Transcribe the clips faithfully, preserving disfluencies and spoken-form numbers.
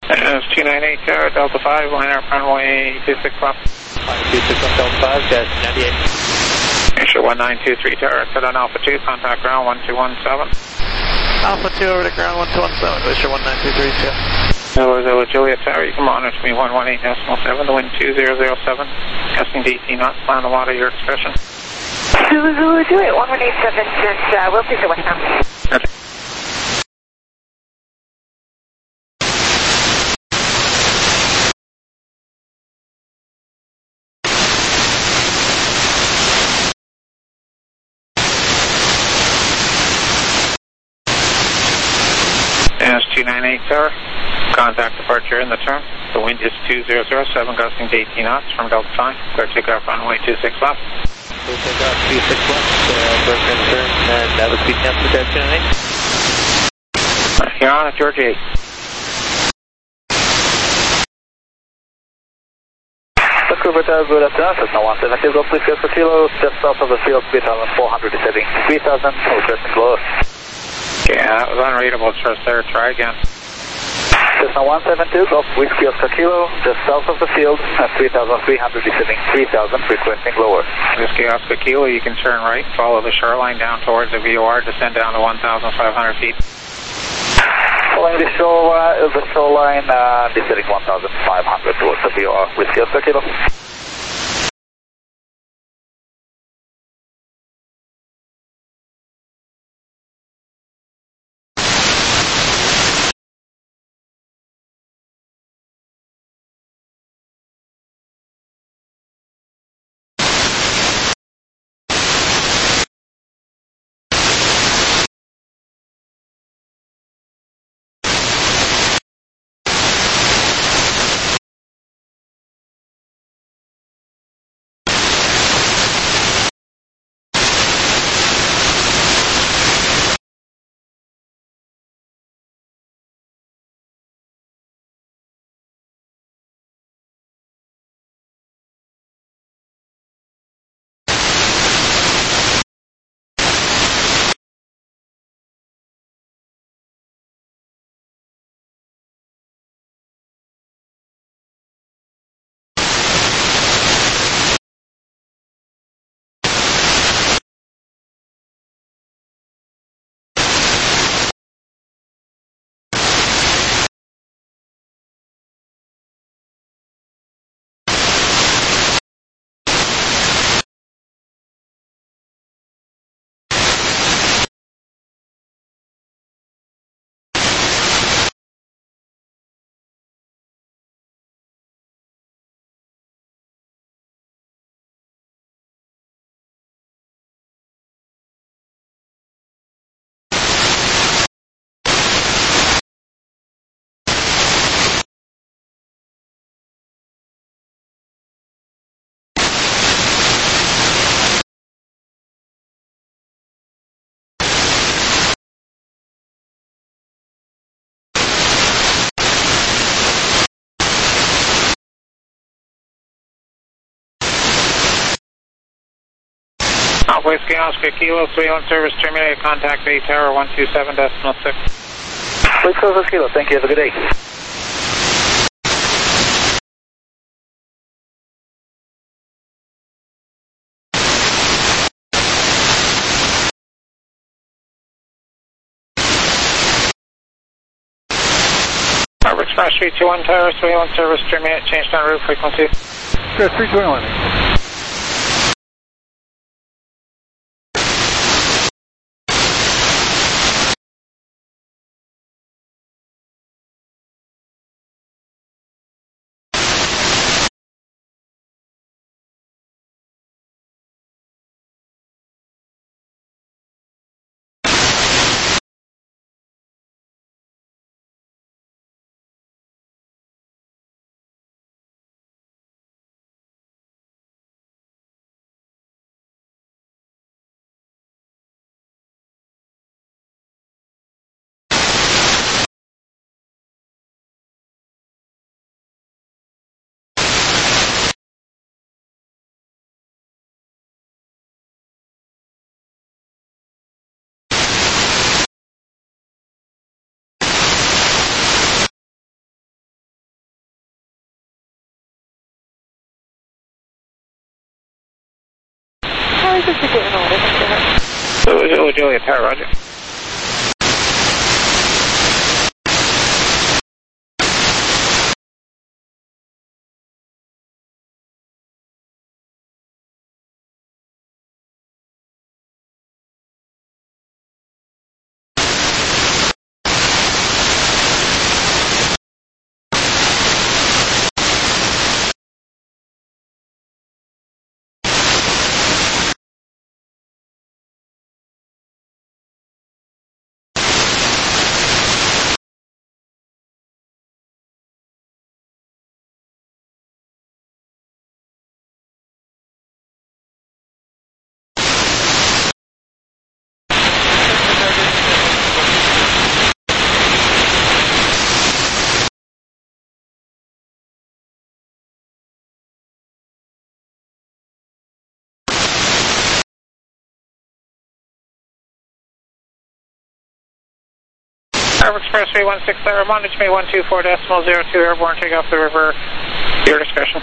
It's two nine eight Tower, Delta five, line up runway two six left. two six left, Delta five, gas ninety-eight. Issue one nine two three Tower, set on Alpha two, contact ground one two one seven. Alpha two over to ground one two one seven, Glacier one nine two three two. Hello, Zilla Juliet Tower, you can monitor me one one eight decimal seven, the wind two zero zero seven, gusting to eighteen knots, plan a lot of your expression. Zulu Zulu Juliet one one eight seven, just uh, we'll take the westbound. Okay. S two nine eight Tower, contact departure in the turn. The wind is two zero zero seven, gusting to eighteen knots from Delta five. Clear takeoff runway two six left. Clear takeoff two six left, uh, broker in turn, and that was speed cancel to two nine eight. You're on at George eight. Vancouver Tower, good afternoon, Cessna one seven two, go please go for kilo, just south of the field, three thousand four hundred descending, three thousand, requesting lower. Yeah, that was unreadable just there, try again. Cessna one seven two, Golf Whiskey Oscar Kilo, just south of the field, at three thousand three hundred descending, three thousand, requesting lower. Whiskey Oscar Kilo, you can turn right, follow the shoreline down towards the V O R, descend down to one thousand five hundred feet. Following the shore, uh, the shoreline, uh, descending one thousand five hundred towards the V O R, Whiskey Oscar Kilo. Whiskey Oscar Kilo, surveillance service terminated, contact Bay Tower one two seven decimal six. Whiskey Oscar Kilo, thank you, have a good day. Harbour Express three two one Tower, surveillance service terminated, changed on route frequency. Express three two one. Charlie six two in order, thank you. Zulu Juliet Tower, roger. Tower Express three one six, Tower, monitor me one two four decimal zero two, airborne, take off the river, your discretion.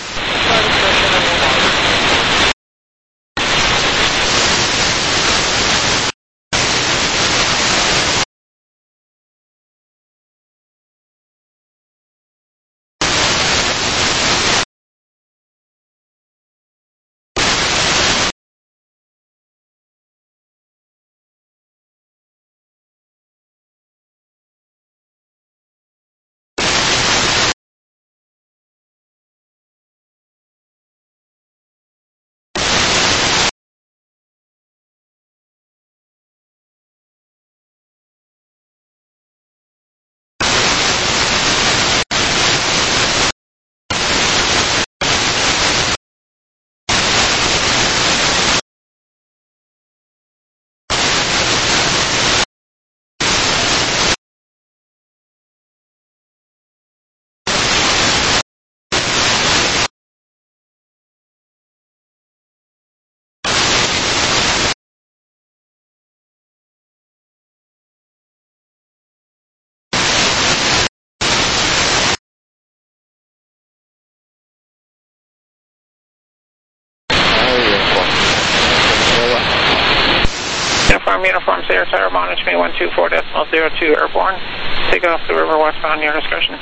Uniform, uniform, Sierra Tower, monitor me one two four decimal zero two, airborne. Take off the river westbound, your discretion.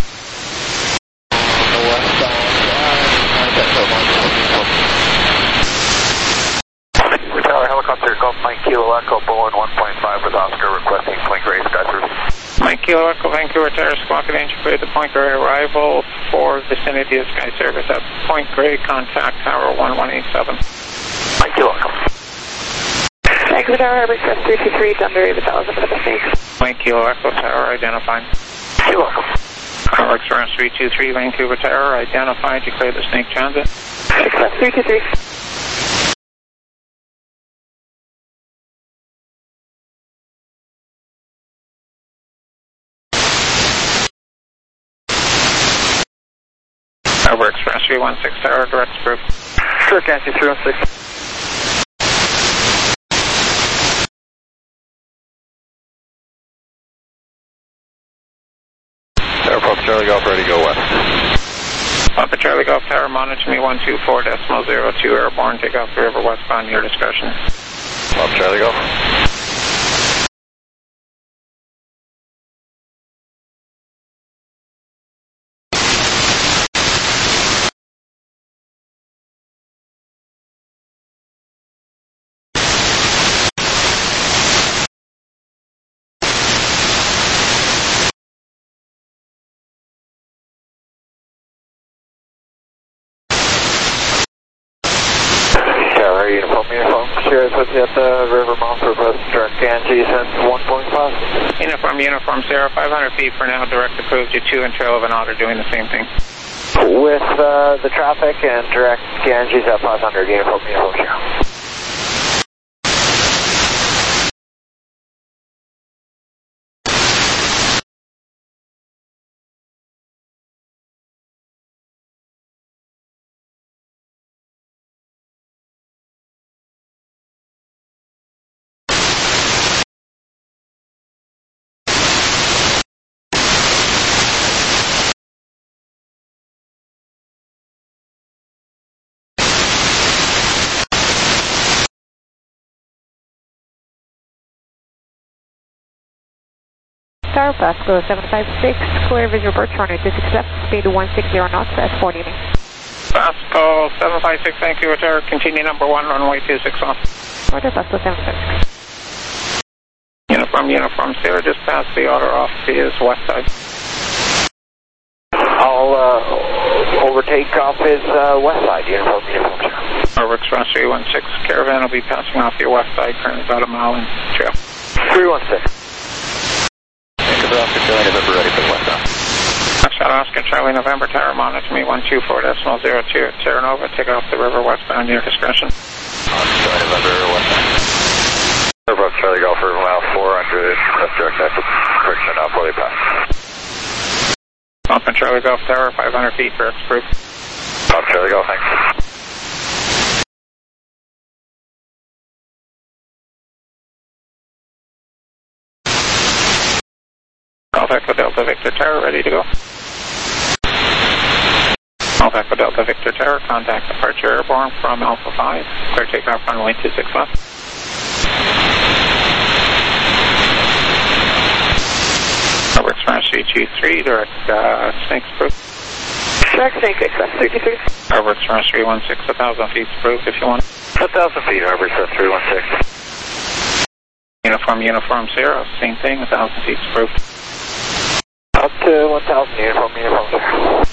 Tower helicopter, Golf Mike Kilo Echo, Bowen one point five with Oscar requesting Point Grey Skyservice. Mike Kilo Echo, Vancouver Tower, Squawk at Angel Grey, the Point Grey arrival for vicinity of Sky Service at Point Grey, contact Tower one one eight seven. Mike Kilo Echo. Vancouver Tower, Harbor Express three two three, Thunder, Ava Thousand, for the snakes. Mike Kilo Echo Tower, identified. Kilo Echo. Tower Express three two three, Vancouver Tower, identified, declare the snake transit. Express three two three. Tower Express three one six, Tower, direct approved. Sure, Yankee three one six. Papa Charlie Golf, ready to go west. Papa Charlie Golf Tower, monitor me one two four decimal zero two, airborne, take off the river westbound, your discretion. Papa Charlie Golf. Uniform, uniform, Sierra's with you at the river mouth, request direct Ganges and one point five. Uniform, uniform, Sierra, five hundred feet for now, direct approved, you two and Trail of an Otter doing the same thing. With uh, the traffic and direct Ganges at five hundred, uniform, uniform, Sierra. Tower, Pasco seven five six, clear visual approach, runway two six left, speed one sixty knots, S four unit. Pasco seven five six, Vancouver Tower, continue number one, runway two six left. Roger, Pasco seven five six. Uniform, uniform, Sierra, just past the order off to his west side. I'll uh, overtake off his uh, west side, uniform, uniform, sir. Our Express three one six, Caravan will be passing off your west side, currently about a mile in trail. three one six. Vancouver Oscar Charlie November, ready for the west side. Foxtrot Oscar Charlie November Tower, monitor me one two four decimal zero two at Terra Nova, take off the river westbound near discretion. Oscar Charlie November, west side. River Charlie Golf River mile four hundred, west direct exit, correction now fully passed. Alpha Charlie Golf Tower, five hundred feet for X-proof. Alpha Charlie Golf, thanks. Golf Echo Delta Victor Tower, ready to go. Golf Echo Delta Victor Tower, contact departure airborne from Alpha five, clear takeoff runway two six left. Over Express three two three, direct uh, Snakes proof. Direct Snake, Express three two three. Over Express three one six, one thousand feet proof if you want. one thousand feet, Harbor Express three one six. Uniform, uniform, zero, same thing, one thousand feet proof. Up to one thousand, uniform, uniform, sir.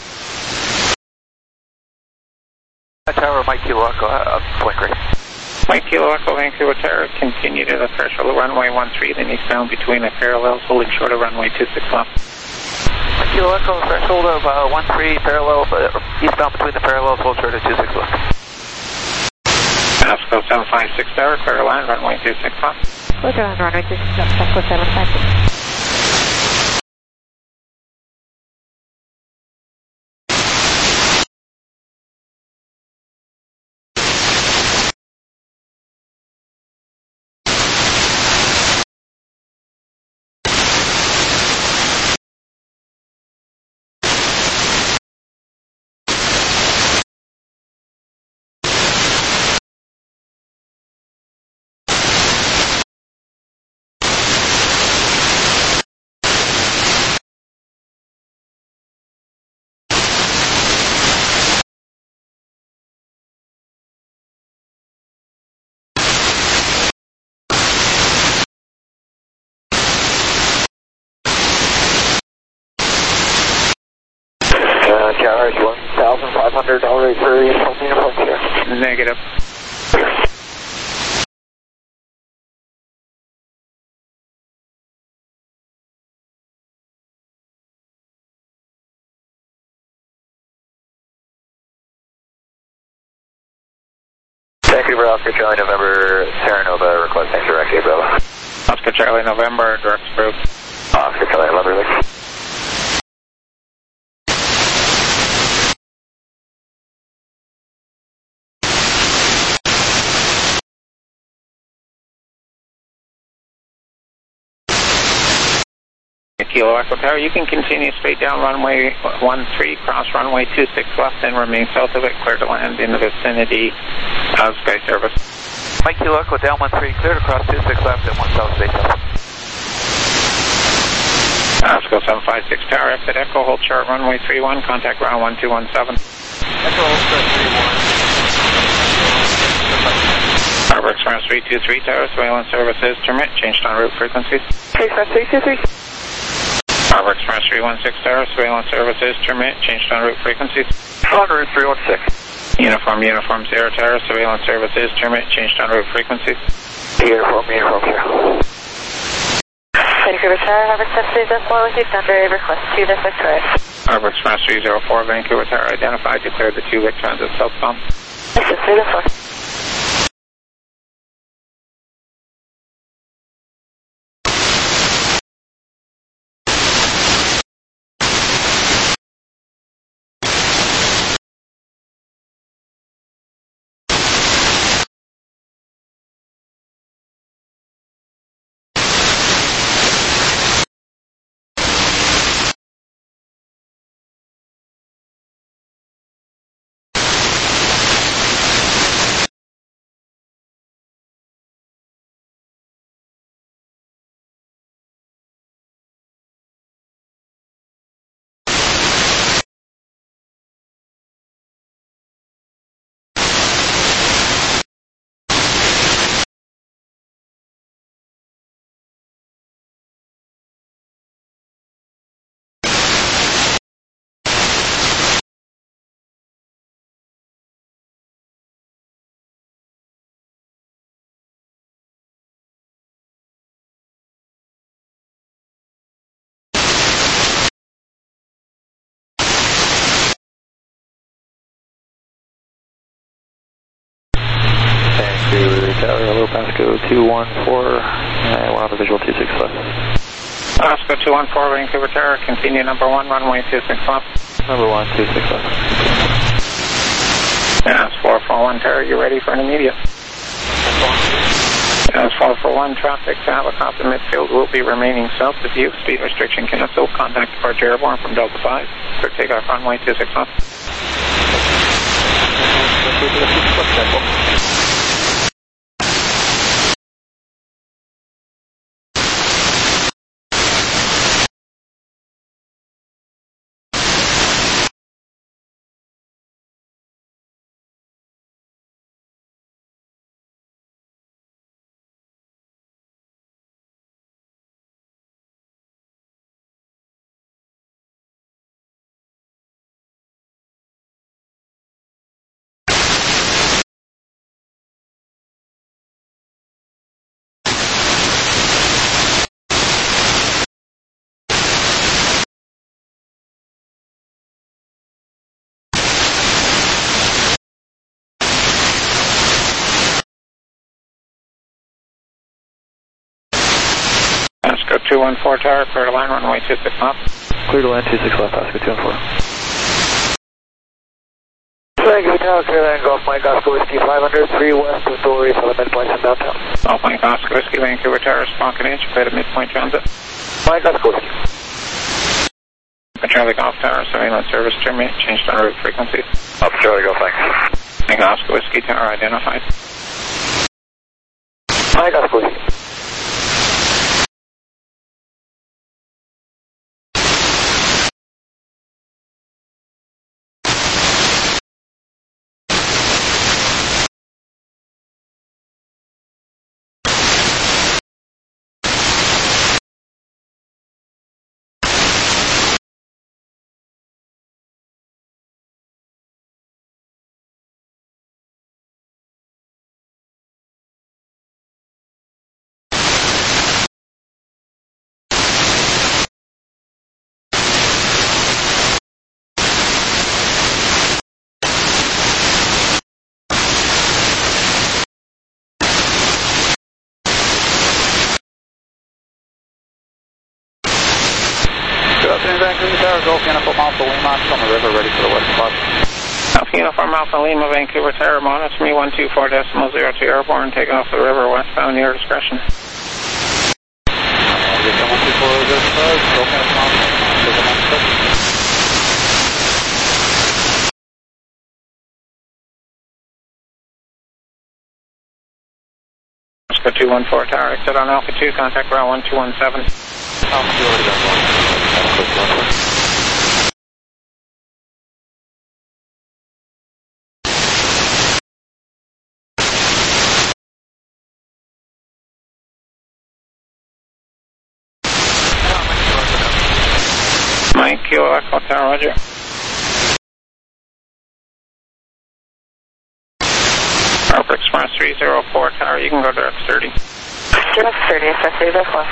Tower, Mike Kilo Echo, uh, point right. Mike Kilo Echo, Vancouver Tower, continue to the threshold of runway one three, then eastbound between the parallels, holding short of runway two six left. Mike Kilo Echo, threshold of uh, one three, parallel, uh, eastbound between the parallels, hold short of two six left. Pasco seven five six Tower, clear line, runway two six left. Clear line, runway two six left, Pasco seven five six. Charge one thousand five hundred dollars per uniform, uniform, sir. Negative. Vancouver Oscar Charlie November, Terra Nova, requesting direct Gabriel. Oscar Charlie November, direct proof. Oscar Charlie November, Kilo Echo Tower, you can continue straight down runway one three, cross runway two six left, and remain south of it, clear to land in the vicinity of Sky Service. Mike Kilo Echo, down one three, clear to cross two six left and one south space up. Pasco seven five six Tower, exit Echo, hold short runway three one, contact ground one two one seven. Echo, hold short three one. Harbor Express three two three Tower, surveillance services, termit, changed on route frequencies. Express three two three. Harbor Express three one six Tower, surveillance services, termit, changed on route frequencies. On route three one six. Uniform, uniform, zero Tower, surveillance services, termit, changed on route frequencies. Uniform, uniform, sir. Vancouver Tower, Harbor Express three oh four with you, Thunder, request two to six right. Harbor Express three oh four, Vancouver Tower, identified, declared the two Vic Transit southbound. This is three oh four. Pasco two one four, and we're on the visual two six left. Pasco two one four, Vancouver Tower, continue number one, runway two six left. Number one, two six left. Yes, four four one Tower, you ready for an immediate? Yes, four four one, traffic to helicopter midfield will be remaining south of you. Speed restriction cancelled. Contact departure airborne from Delta five. Clear takeoff runway two six left. Pasco two one four Tower, clear to line runway two six left. Clear to line two six left, Pasco two one four. Vancouver Tower, clear line, Golf Mike Oscar Whiskey five hundred, three west of Dory, for the midpoint and downtown. Golf Mike Oscar Whiskey, Vancouver Tower, Sponkin Inch, completed midpoint transit. Mike Oscar Whiskey. Charlie Golf Tower, surveillance service terminate, changed en route frequencies. Up Charlie Golf, thanks. Mike Oscar Whiskey Tower identified. Mike Oscar Whiskey. Vancouver Tower, Golf Uniform Alpha Lima, on the river, ready for the west spot. Alpha Uniform Alpha Lima, Vancouver Tower, monitor me one two four decimal zero two airborne, take off the river westbound, your discretion. one two four zero five, Golf Uniform Alpha Lima, Pasco two one four Tower, exit on Alpha two, contact route one two one seven. Alpha two already got one. Mike, Kilo Echo Tower, roger. Harper Express three zero four Tower, you can go direct thirty. Direct thirty, Express three zero four.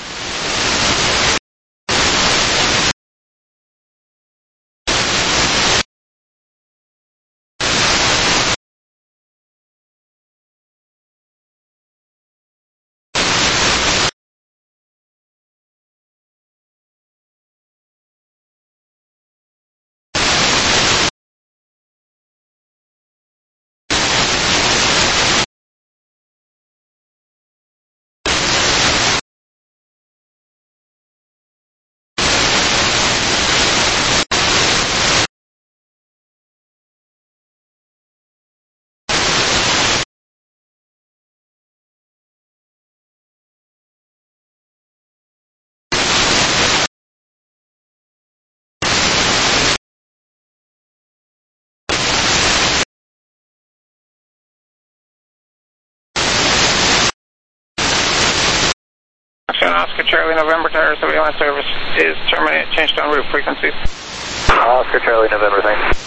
Oscar Charlie November Tower, surveillance service is terminated, changed en route frequencies. Oscar Charlie November, thanks.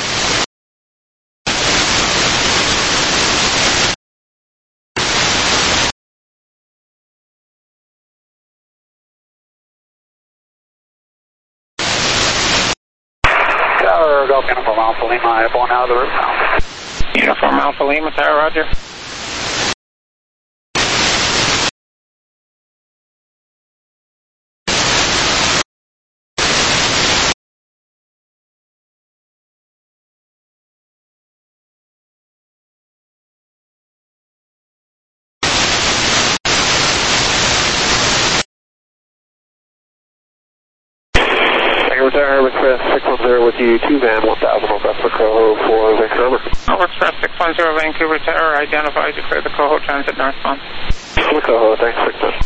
Tower, Golf Uniform Alpha Lima, airborne out of the roof now. Uniform Alpha Lima Tower, roger. Express six one zero with you, two van one thousand Augusta Coho for Vancouver. Over Express six one zero Vancouver Tower, identified to clear the Coho Transit northbound. The Coho, thanks, six one.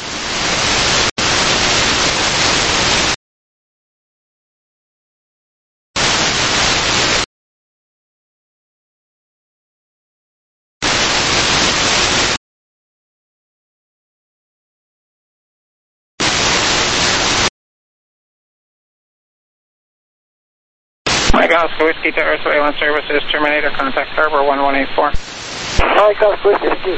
Mike Oscar Whiskey Tower, surveillance services, Terminator, contact Harbor one one eight four. Mike Oscar Whiskey.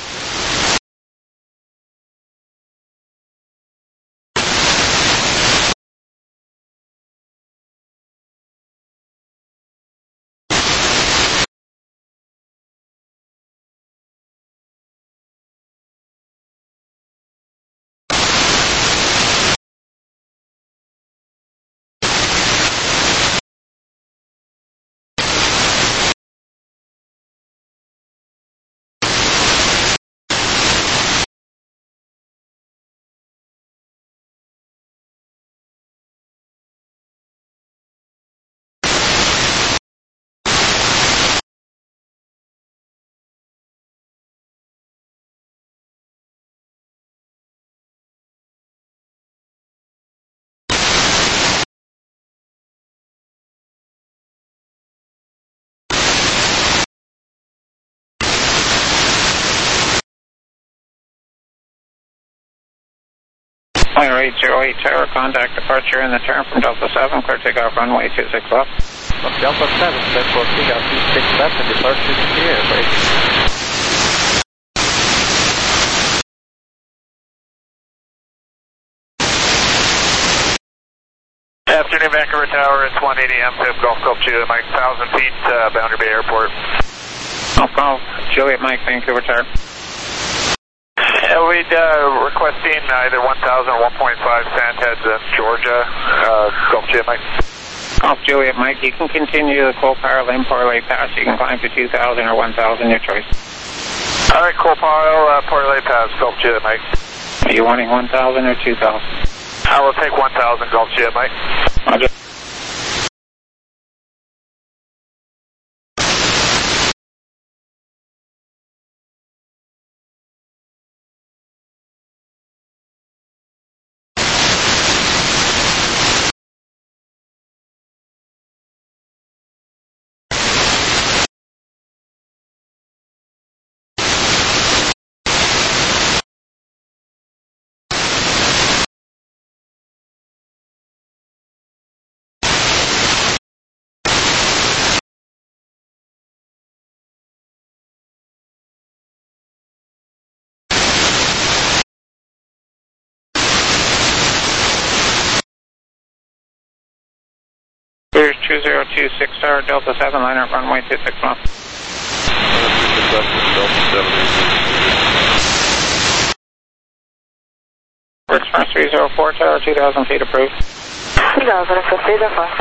Flight eight zero eight Tower, contact departure in the turn from Delta seven, clear takeoff runway two six left. From Delta seven, clear for takeoff two six left and departure to the air, break. Afternoon, Vancouver Tower, it's one eighty M, P I P, Golf Golf Juliet Mike, one thousand feet, uh, Boundary Bay Airport. Golf Golf Juliet Mike, Vancouver Tower. Uh, we'd uh, requesting either one thousand or one point five Sandheads in Georgia, uh, Golf Juliet Mike. Golf Juliet Mike, you can continue the Coal Power Lane Parlay Pass. You can climb to two thousand or one thousand, your choice. All right, Coal Power, uh, Parlay Pass, Golf Juliet Mike. Are you wanting one thousand or two thousand? I will take one thousand, Golf Juliet Mike. Roger. Here's two zero two six Tower, Delta seven, line up runway two six left. Express three zero four Tower, two thousand feet approved. two thousand, Express three zero four.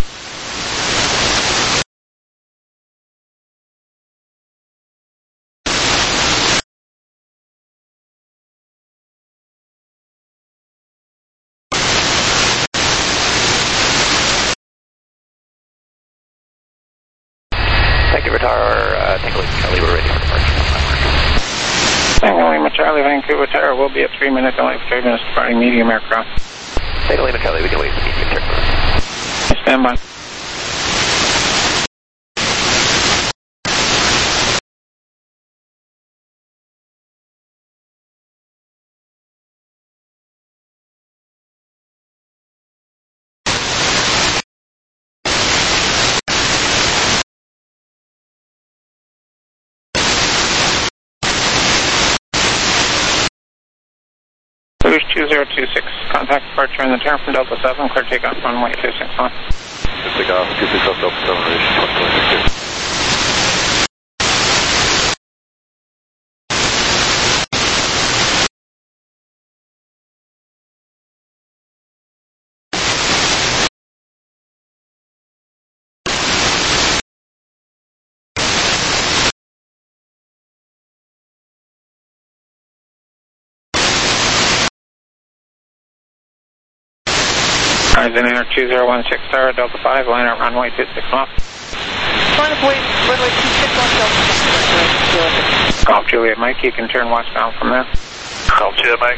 Thank you, Tower. Uh, Tango Lima Charlie, we're ready for departure. Tango Lima Charlie, Vancouver Tower, will be at three minute delay for three minutes departing medium aircraft. Tango Lima Charlie, we can wait for medium aircraft. Stand by. Cruise two zero two six, contact departure in the turn from Delta seven, clear takeoff runway two six one. Takeoff two six left, Delta seven, reach one. Horizon Air two zero one six Tower, Delta five, line up runway two six left. Line up wait, runway two six left, Delta five. Golf Juliet Mike, you can turn westbound from there. Golf Juliet Mike.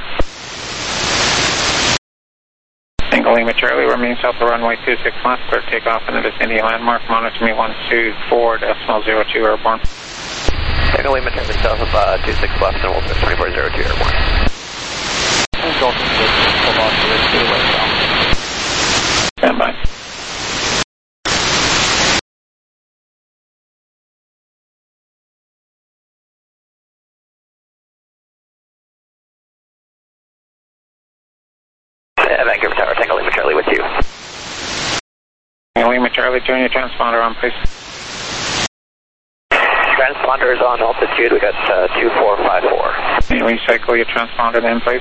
Single Lima Charlie, remain south of runway two six left, clear takeoff in the vicinity landmark, monitor me one two four decimal zero two airborne. Single Lima Charlie south of uh, two six left and we'll miss twenty-four zero two airborne. Golf Juliet, hold on to it to the westbound. Stand by. Yeah, Vancouver Tower, Tango Lima Charlie with you. Tango Lima Charlie, turn your transponder on, please. Transponders on altitude, we got uh, two four five four. Can you recycle your transponder then, please?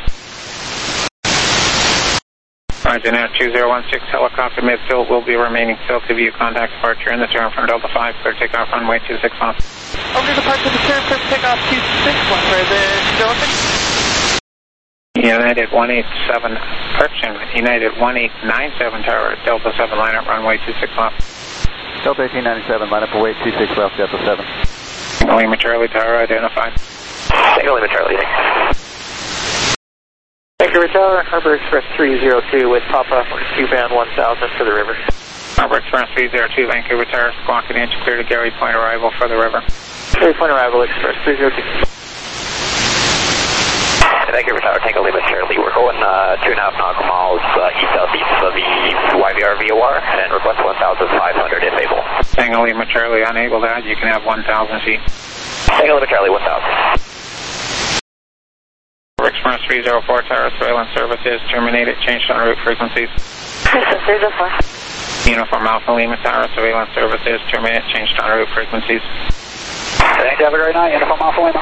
Horizon Air two zero one six, helicopter midfield will be remaining still to view contact departure in the turn from Delta five, clear takeoff runway two six left. Over departure the turn, clear takeoff two six left, Horizon Delta. United one eight seven, correction, United one eight nine seven Tower, Delta seven, line up runway two six left. Delta eighteen ninety-seven, line up away two six left, Delta seven. Tango Lima Charlie Tower identified. Tango Lima Charlie. Vancouver Tower, Harbor Express three zero two with Papa, Q-band one thousand for the river. Harbor Express three zero two, Vancouver Tower, squawk an inch, clear to Gary Point arrival for the river. Gary Point arrival, Express three zero two. Vancouver Tower, Tango Lima Charlie. We're going uh, two and a half nautical miles uh, east southeast of the Y V R V O R and request one thousand five hundred if able. Tango Lima Charlie, unable to add, you can have one thousand feet. Tango Lima Charlie, one thousand. Express three zero four Tower, surveillance services terminated, changed en route frequencies. three zero four. Uniform Alpha Lima Tower, surveillance services terminated, changed en route frequencies. Thank you, have a great night, Uniform Alpha Lima.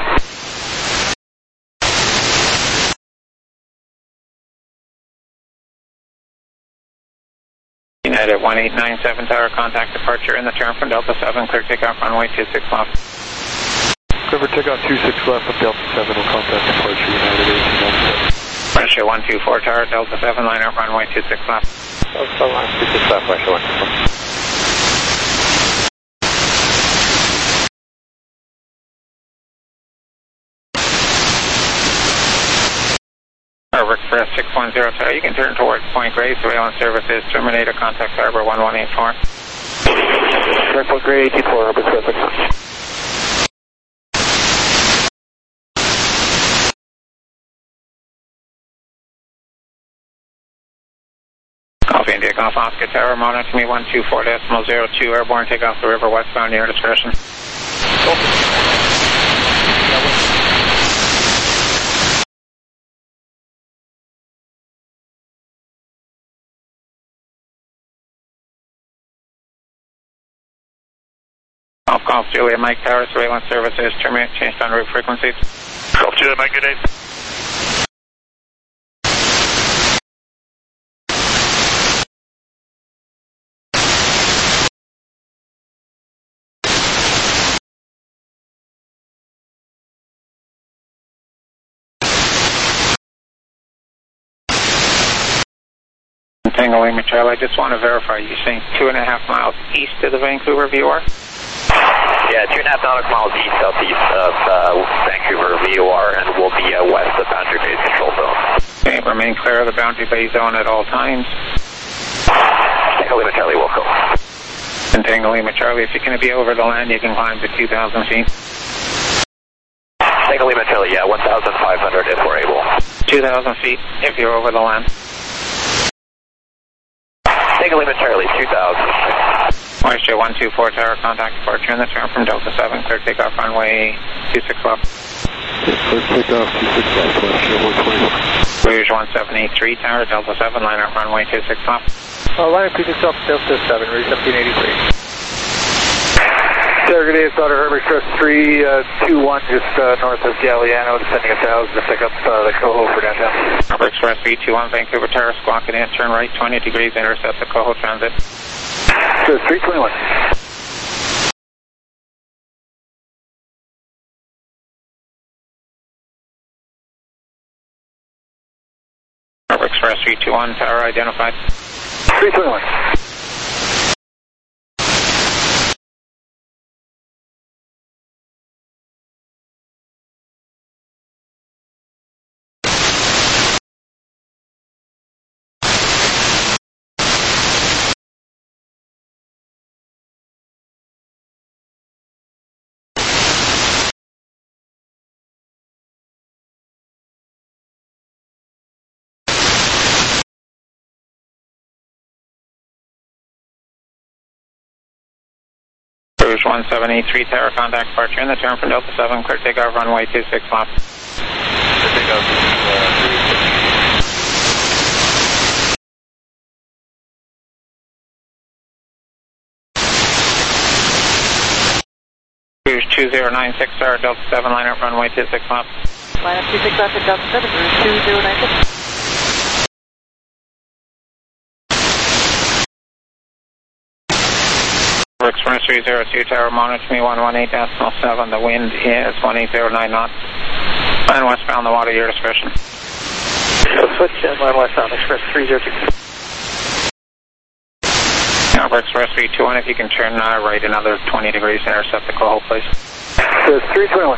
United one eight nine seven Tower, contact departure in the turn from Delta seven, clear takeoff runway two six left. Clear takeoff two six left from Delta seven will contact departure United eighteen ninety-seven. Pressure one two four Tower, Delta seven, line up runway two six left. Delta line two six left, pressure one two four. Harbor Express six one zero Tower, you can turn towards Point Grey, surveillance services terminated, contact Harbor one one eight four. Point Grey eighteen four, Harbor Express six one. Golf India, Golf Oscar Tower, monitor me one two four decimal zero two, airborne, take off the river westbound, near discretion. Golf Golf Julia Mike Tower, surveillance services terminate, changed en route frequencies. Golf Julia Mike, good day. Tango Lima Charlie, I just want to verify, you're saying two and a half miles east of the Vancouver V O R? Yeah, two and a half nautical miles east southeast of uh, Vancouver V O R, and we'll be uh, west of Boundary Bay's control zone. Okay, remain clear of the Boundary Bay zone at all times. Tango Lima Charlie, will go. And Tango Lima Charlie, if you're going to be over the land, you can climb to two thousand feet. Tango Lima Charlie, yeah, one thousand five hundred if we're able. two thousand feet if you're over the land. Tango Lima Charlie, two thousand. Moisture one two four Tower, contact departure in the turn from Delta seven, clear takeoff runway two six left. Clear takeoff two six left, Moisture one twenty. Rouge one seven eight three Tower, Delta seven, line up runway two six left. Uh, line up two six left, Delta seven, Rouge seventeen eighty-three. Sarah, good day, it's Daughter Harbor Express three two one, just uh, north of Galliano, descending a thousand to pick up uh, the Coho for downtown. Harbor Express three two one, Vancouver Tower, squawk it in, turn right twenty degrees, intercept the Coho transit. So three twenty-one. Harbor Express three two one, Tower identified. three twenty-one. Rouge one seven eight three Tower, contact departure in the turn from Delta seven, clear takeoff runway two six left. Clear takeoff, uh, Rouge two zero nine six Tower, Delta seven, line up runway two six left. Line up two six left at Delta seven, Rouge two zero nine six. Express three zero two Tower, monitor me one one eight decimal seven, the wind is one eight zero nine knots. Line westbound, the water, your discretion. So switch and line westbound, Express three zero two. Alpha Express three two one, if you can turn uh, right another twenty degrees, intercept the call, please. So three twenty-one.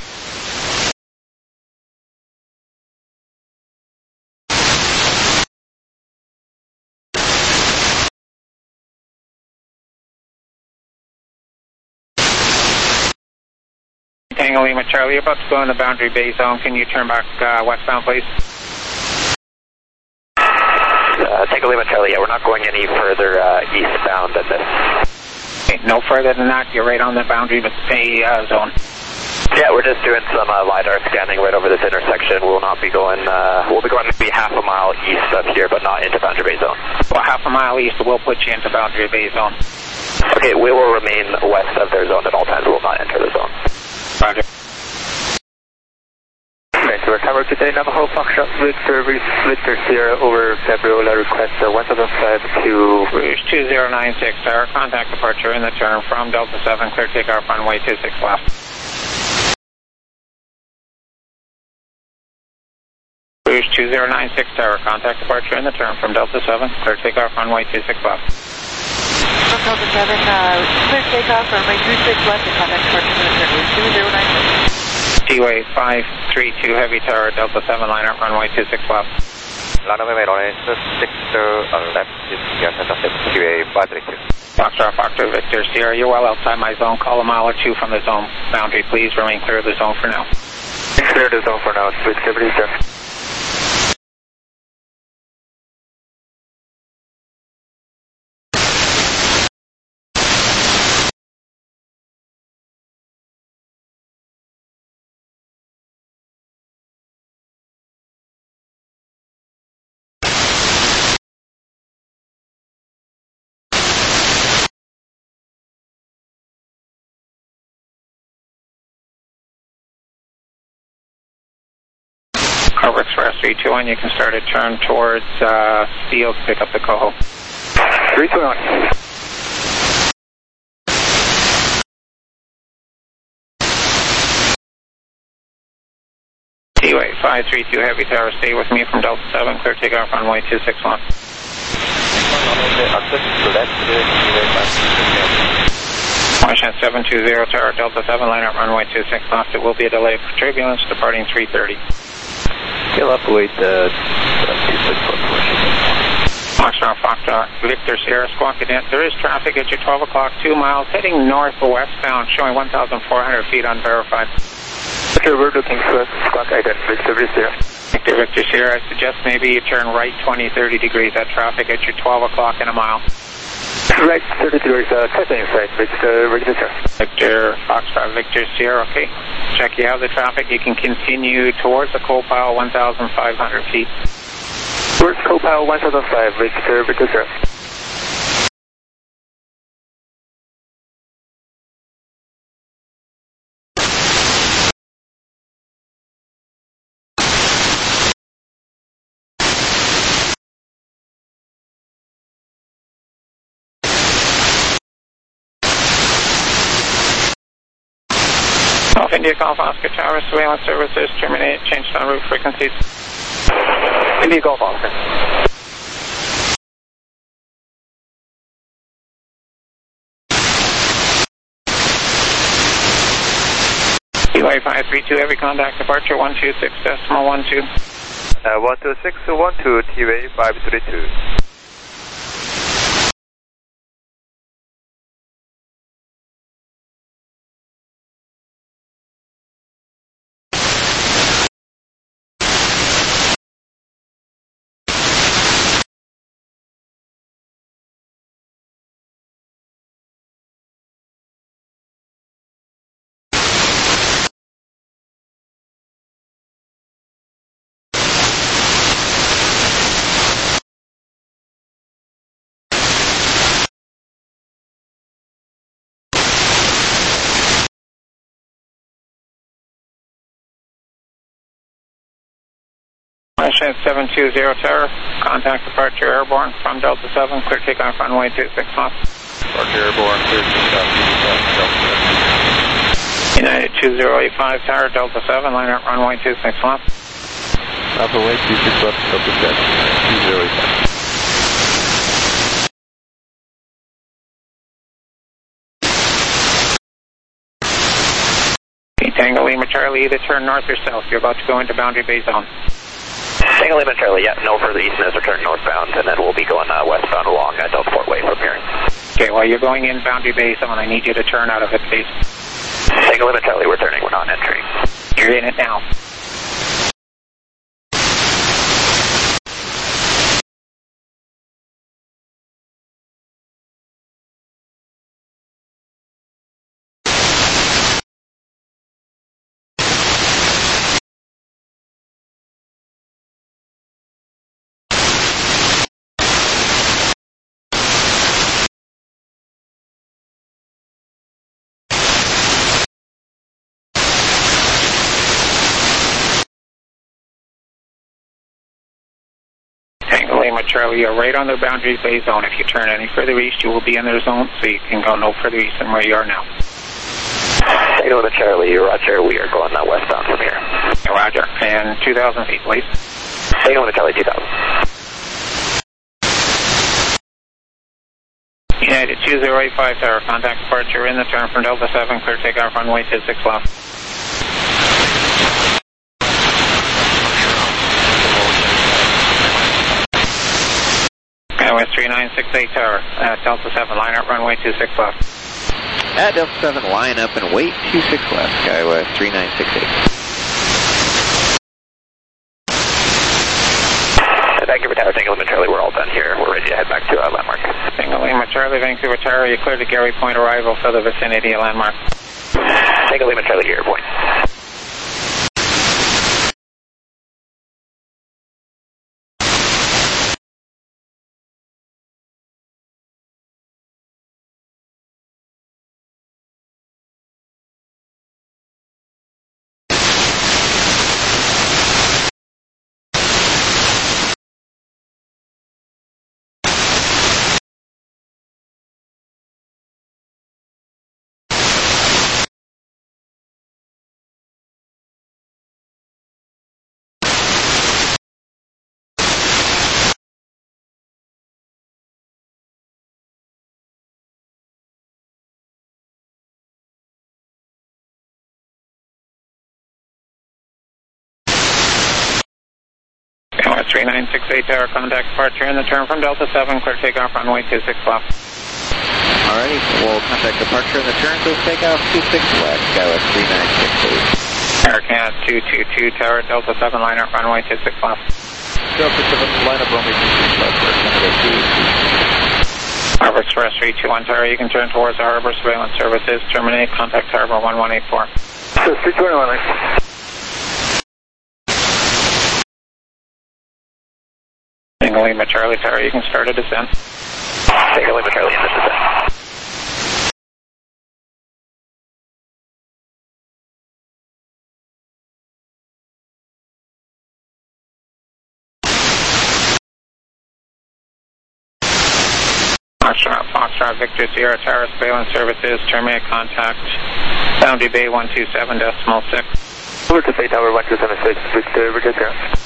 Tango Lima Charlie, you're about to go in the boundary bay zone. Can you turn back uh, westbound, please? Uh, Tango Lima Charlie, yeah, we're not going any further uh, eastbound than this. Okay, no further than that, you're right on the boundary bay uh, zone. Yeah, we're just doing some uh, LiDAR scanning right over this intersection. We'll not be going, uh, we'll be going maybe half a mile east of here, but not into boundary bay zone. Well, half a mile east, we'll put you into boundary bay zone. Okay, we will remain west of their zone at all times. We will not enter the zone. Roger. Okay, so we're covered today, Navajo Foxtrot Victor, Victor Sierra over Gabriola, request uh, one thousand five to Rouge two zero nine six Tower, contact departure in the turn from Delta seven, clear takeoff runway two six left. Rouge two zero nine six Tower, contact departure in the turn from Delta seven, clear takeoff runway two six left. From Delta seven, uh, clear takeoff runway two six left and contact departure in the turn, Rouge two zero nine six. T-Way five three two Heavy Tower, Delta seven, line up runway two six left. Runway runway six uh, left, T-Way five three two. Foxtrot Foxtrot Victor Sierra, you're well outside my zone. Call a mile or two from the zone boundary. Please remain clear of the zone for now. clear the zone for now, switch activity, sir. Cobra Express three two one, you can start a turn towards uh, Field, pick up the Coho. three twenty-one. T-Way five three two Heavy Tower, stay with me from Delta seven, clear takeoff runway two six one. Washington seven two zero Tower, Delta seven, line up runway two six left. It will be a delay for turbulence, departing three thirty. You'll have to wait uh, two six one. Foxtrot Foxtrot Victor Sierra, Squawk Cadet. There is traffic at your twelve o'clock, two miles, heading north or westbound, showing one thousand four hundred feet unverified. Okay, we're looking for Squawk Cadet, Victor Sierra. Victor Victor Sierra, I suggest maybe you turn right twenty, thirty degrees. That traffic at your twelve o'clock in a mile. Right, thirty degrees, uh, tightening side, Victor, Victor. Victor, Foxtrot, Victor, Sierra, okay. Check you have the traffic. You can continue towards the coal pile, one thousand five hundred feet. Towards coal pile, one thousand five, Victor, Victor, Sierra. Off India Golf Oscar Tower, surveillance services terminated, changed on route frequencies. India Golf Oscar. eight five three two, heavy contact departure one two six decimal one two. Uh, one two six one two, T-Way five three two. seven two zero Tower, contact departure airborne from Delta seven, clear takeoff runway two six left. Departure airborne, clear takeoff, Delta seven. United two zero eight five Tower, Delta seven, line up runway two six left. Alpha way two six left, Delta seven, two zero eight five. Tango Lima Charlie, either turn north or south. You're about to go into boundary bay zone. Tango Lima Charlie, yeah, no further east as return northbound, and then we'll be going uh, westbound along uh, Delta Port Way from here. Okay, while you're going in boundary bay zone, I need you to turn out of it, please. Tango Lima Charlie, we're turning, we're not entering. You're in it now. Tango Lima Charlie, you're right on the boundary bay zone. If you turn any further east, you will be in their zone, so you can go no further east than where you are now. Tango Lima Charlie, Roger, we are going uh, westbound from here. Roger, and two thousand feet, please. Tango Lima Charlie, two thousand. United two zero eight five Tower, contact departure in the turn from Delta seven, clear takeoff runway two six left. Skywest three nine six eight Tower, uh, Delta seven, line up runway two six left. At Delta seven, line up and wait, two six left, Skywest three nine six eight. Thank you for Tower, Tango Lima Charlie, we're all done here. We're ready to head back to uh, landmark. Tango Lima Charlie, Vancouver Tower, you cleared to Gary Point arrival for the vicinity of landmark. Tango Lima Charlie, Gary Point. three nine six eight Tower, contact departure in the turn from Delta seven, clear takeoff runway two six left. Alrighty, we'll contact departure in the turn, clear takeoff two six left, Skywest three nine six eight. Air Canada two two two Tower, Delta seven, line up runway two six left. Delta seven, line up runway two six left, Air Canada two two two. Harbor Express three two one Tower, you can turn towards the Harbor Surveillance Services, terminate, contact Harbor one one eight four. three two one. Tango Lima Charlie Tower, you can start a descent. Tango Lima Charlie, in the descent. Foxtrot, Foxtrot Victor Sierra Tower, Surveillance Services, terminate contact, boundary bay one two seven decimal six. Over to Bay Tower one two seven six, Victor, Virginia.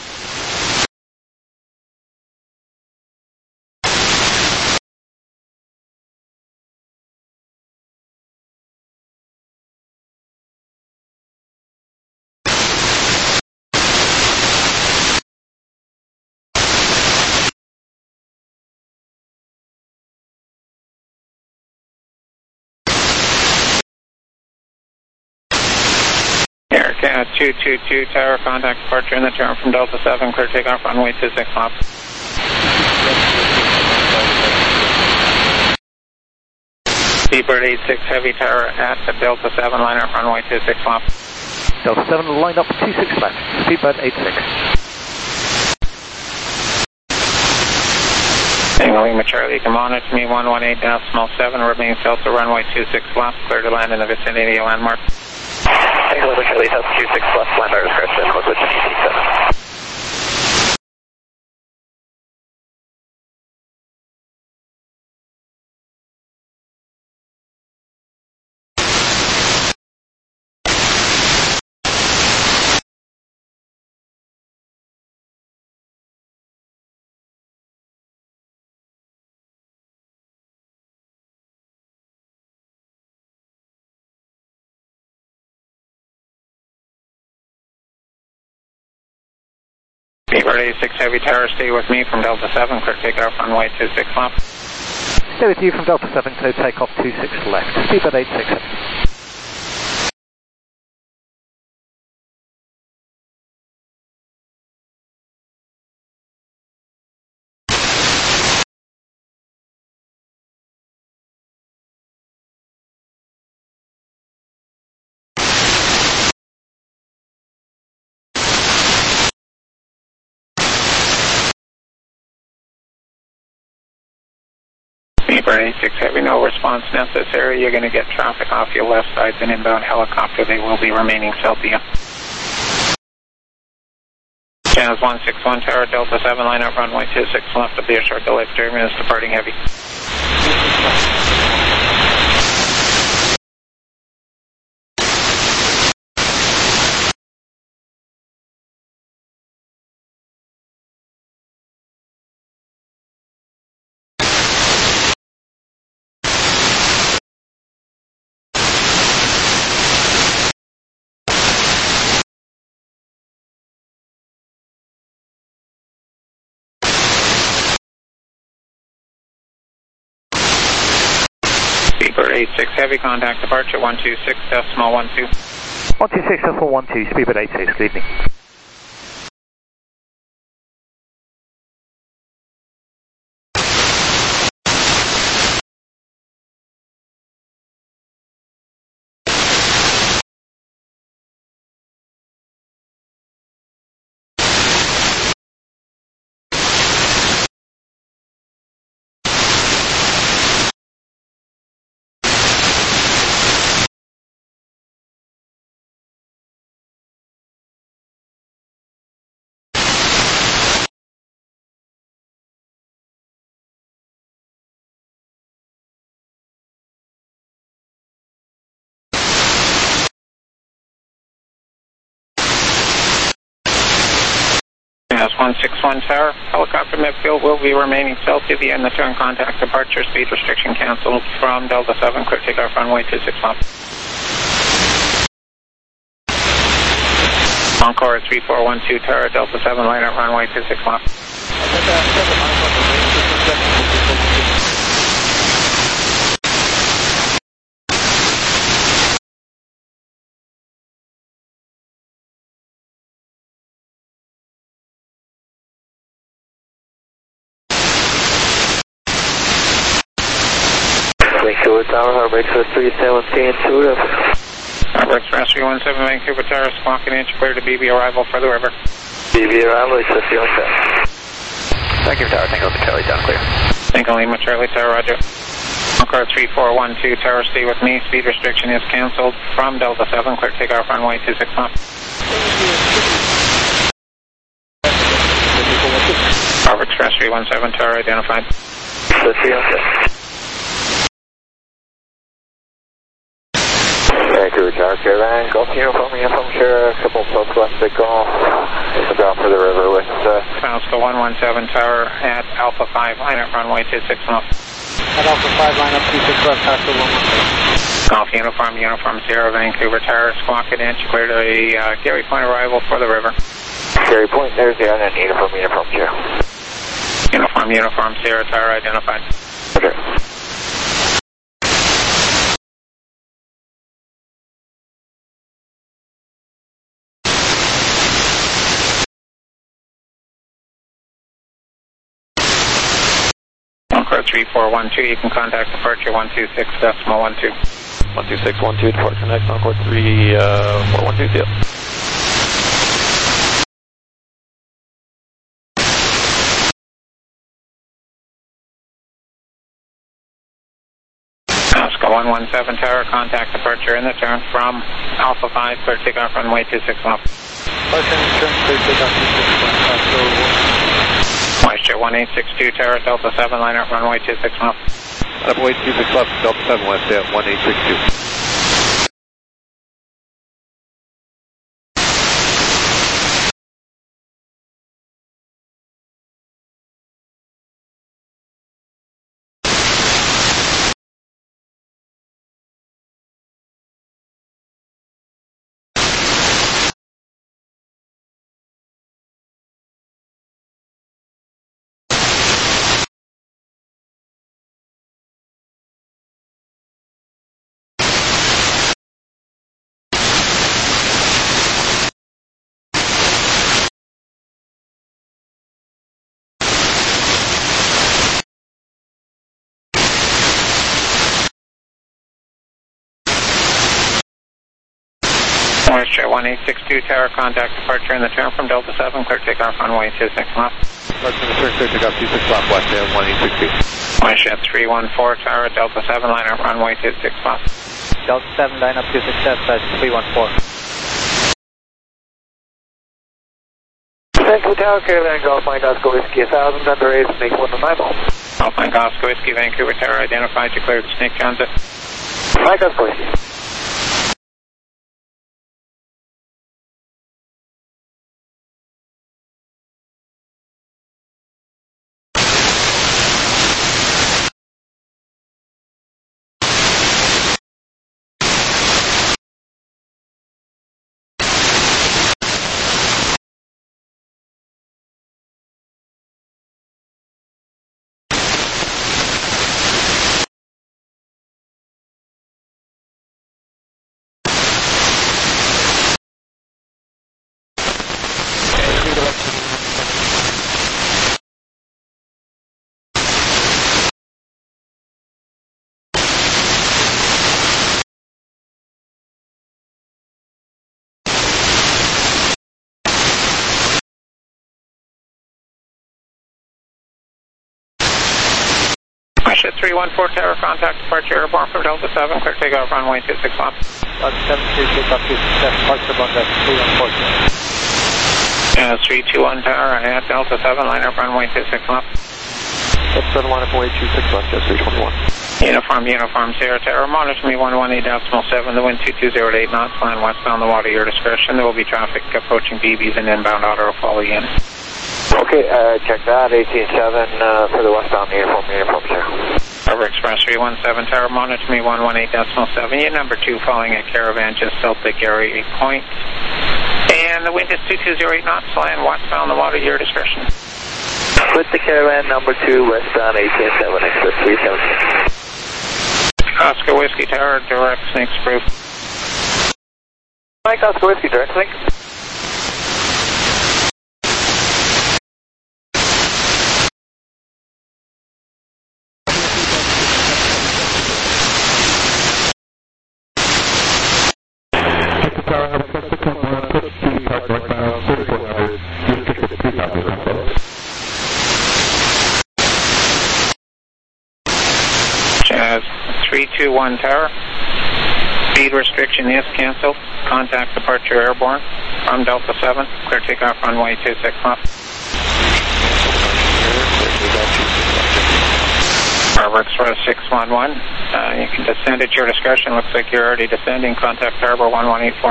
Okay, uh, two two two Tower, contact departure in the turn from Delta seven, clear takeoff runway two six left. Seabird eight six Heavy Tower at the Delta seven, line up runway two six left. Delta seven, line up two six left, Seabird eight six. Tango Lima Charlie, you can monitor me one one eight decimal seven, remain south to runway two six left, clear to land in the vicinity of landmark. Tango Lima Charlie, south two six left, landmark description, with the T C seven. Seabird eight six Heavy Tower, stay with me from Delta seven, clear takeoff runway two six left. Stay with you from Delta seven, clear takeoff two six left, Seabird eight six. Seabird eight six Heavy, no response necessary. You're going to get traffic off your left side, an inbound helicopter. They will be remaining south of you. Channels one six one Tower, Delta seven, line up runway two six left. Will be a short delay for three minutes, departing Heavy. Seabird eight six Heavy, contact departure one two six decimal one two. one two six decimal one two, Seabird eight six, good evening. one six one Tower, helicopter midfield will be remaining south of you, and the turn contact departure speed restriction canceled from Delta seven, clear takeoff runway two six left. Encore three four one two Tower, Delta seven, line up runway two six left. Vancouver Tower, Harbor Express three seventeen, intuitive. Harbor Express three one seven, Vancouver Tower, squawk an inch, clear to B B arrival for the river. B B arrival, Express three one seven. Vancouver Tower, Tango Lima Charlie, down clear. Tango Lima Charlie Tower, roger. Encore three four one two Tower, stay with me, speed restriction is canceled from Delta seven, clear takeoff runway two six left. Harbor Express three one seven Tower identified. Express three one seven. Vancouver Tower, Caravan, Golf Uniform, Uniform, Sierra, couple southwest to Golf. It's about for the river with, uh... Fausto one one seven Tower at Alpha five, line up runway two six left. At Alpha five, line up two six left, Fausto one one seven. Golf Uniform, Uniform Sierra, Vancouver Tower, squawk an inch, clear to a uh, Gary Point arrival for the river. Gary Point, there's the other Uniform, Uniform, Sierra. Uniform, Uniform, Sierra Tower identified. Okay. three four one two, you can contact departure one two six decimal one two. one two six one two, departure next, Encore three four one two, deal. Oscar one one seven Tower, contact departure in the turn from Alpha five, clear takeoff runway two six left. Moisture one eight six two Tower, Delta seven, line up runway two six left. Runway two six left, Delta seven West, at one eight six two. Moisture one eight six two Tower, contact departure in the turn from Delta seven, clear takeoff runway two six left. Departure in the turn, clear takeoff two six left, West, at one eight six two. Moisture three one four Tower, Delta seven, line up runway two six left. Delta seven, line up two six left, that's three one four. Vancouver Tower, Caravan Golf Mike Oscar Whiskey one thousand, under eight, make one to nine ball. Golf Mike Oscar Whiskey, Vancouver Tower, identified, declared the snake transit. Mike Oscar Whiskey. three one four Tower, contact departure airborne from Delta seven, clear takeoff runway two six left. Delta seven, clear takeoff two six left, departure from Delta three one four. Uh, three two one Tower, at Delta seven, line up runway two six left. Delta seven, line up runway two six left, just three twenty-one. Uniform, uniform, Sierra Tower, monitor me one one eight decimal seven, the wind two two zero eight knots, land westbound the water, your discretion. There will be traffic approaching B Bs and inbound auto will follow you in. Okay, uh, check that, eighteen seven uh, for the westbound uniform, uniform, sir. River Express three one seven Tower, monitor me one one eight decimal seven, you number two following a Caravan just south of Gary Point. And the wind is two two zero eight knots, land westbound the water, your discretion. With the Caravan number two, westbound eighteen seven, Express three seven six. Oscar Whiskey Tower, direct snakes proof. Mike Oscar Whiskey, direct snake. Jazz three two one Tower, speed restriction is cancelled, contact departure airborne from Delta seven, clear takeoff runway two six left. Harbor Express six one one, uh, you can descend at your discretion, looks like you're already descending, contact Harbor one one eight four.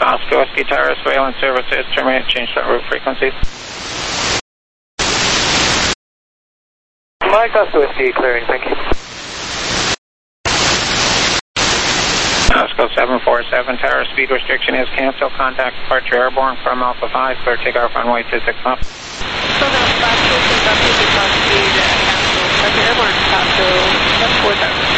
Oscar Whiskey Tower, surveillance services, terminate, change that route frequencies. Mike Oscar Whiskey, clearing, thank you. Oscar seven four seven Tower, speed restriction is canceled, contact departure airborne from Alpha five, clear takeoff runway two six left. So now five two six left, two six left, speed, cancel, departure airborne, Oscar seven four seven.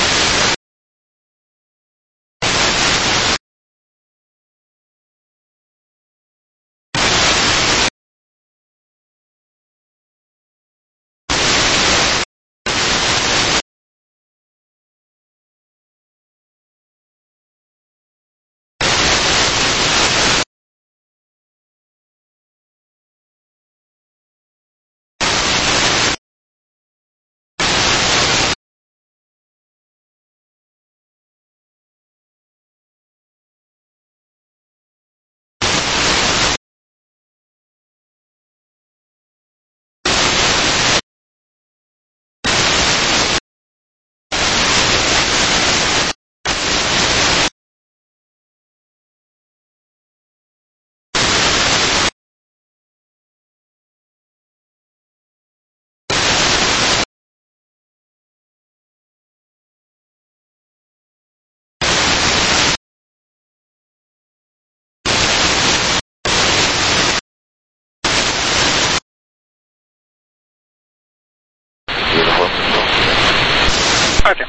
Roger.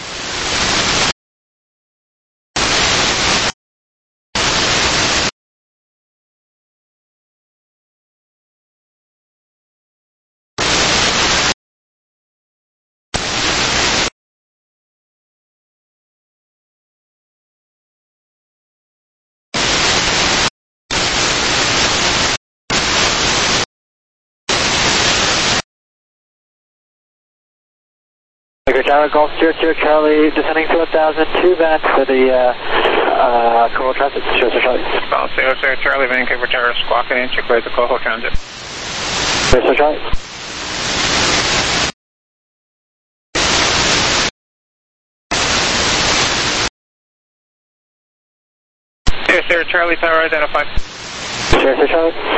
Tower, Golf Stuart, Stuart Charlie, descending to one thousand, two back for the uh, uh, Coral Transit, Stuart Charlie. Golf zero zero Charlie, Vancouver Tower, squawking in, clear the Coral Transit. Stuart Charlie. zero zero Charlie Tower, identified. Stuart Charlie.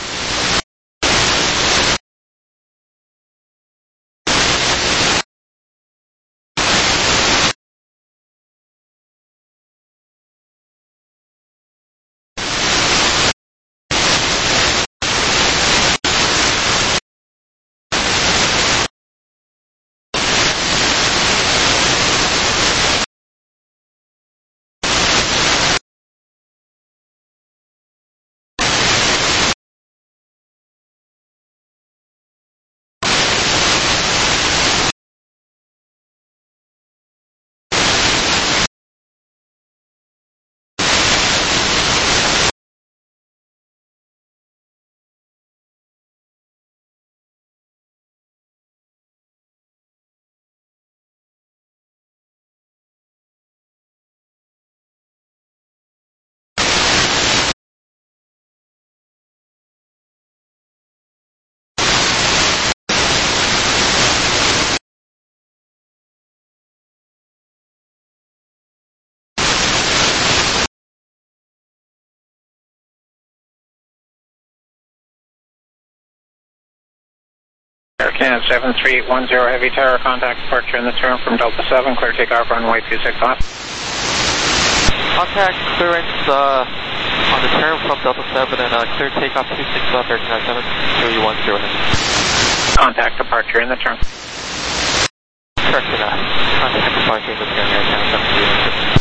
Can seven three eight one zero Heavy Tower, contact departure in the turn from Delta seven, clear takeoff runway two six left. Contact clearance uh, on the turn from Delta seven and uh, clear takeoff two six left, thirteen nine seven, three one zero. Contact departure in the turn. Correct to that. Contact departure in the turn, Air Channel seven three one zero.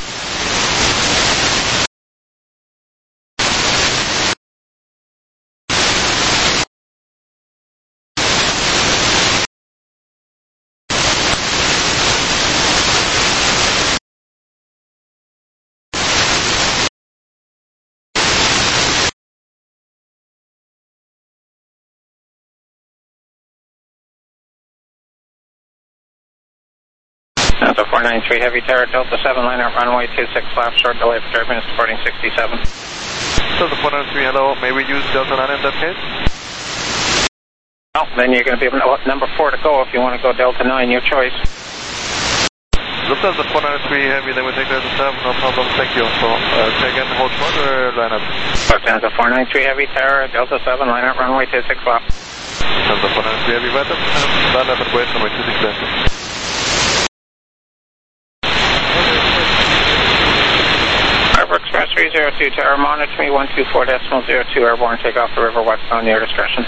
Delta four nine three Heavy Tower, Delta seven liner, runway two six left, short delay for turbulence, supporting sixty-seven. Delta four nine three, hello, may we use Delta nine in that case? Well, then you're going to be number four to go if you want to go Delta nine, your choice. Lufthansa four nine three Heavy, then we take Delta seven, no problem, thank you. So, uh, say again, hold short or line up? Lufthansa four nine three Heavy, Tower, Delta seven, line up, runway two six left. Lufthansa four nine three Heavy, weather, line up and wait, runway two six left. Harbor Express three zero two, Tower, monitor me one two four decimal zero two, airborne, take off the river westbound, your discretion.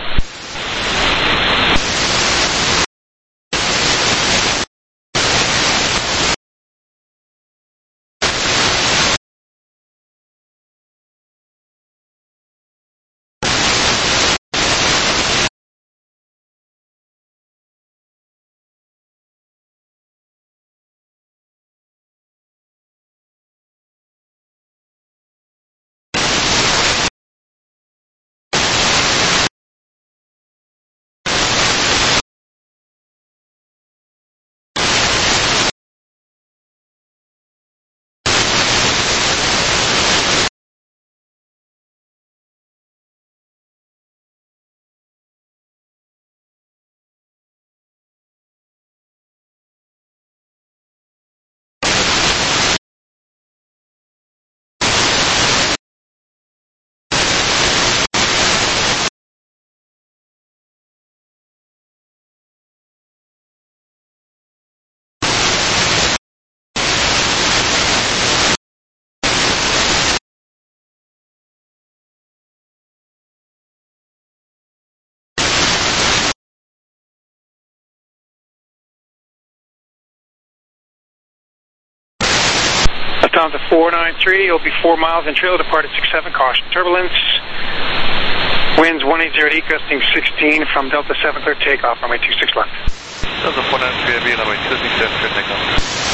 Lufthansa four nine three, you'll be four miles in trail, depart at six seven, caution turbulence. Winds one eight zero eight, gusting sixteen from Delta seven, clear takeoff, runway two six left. Lufthansa four nine three Heavy, runway two six left, clear takeoff.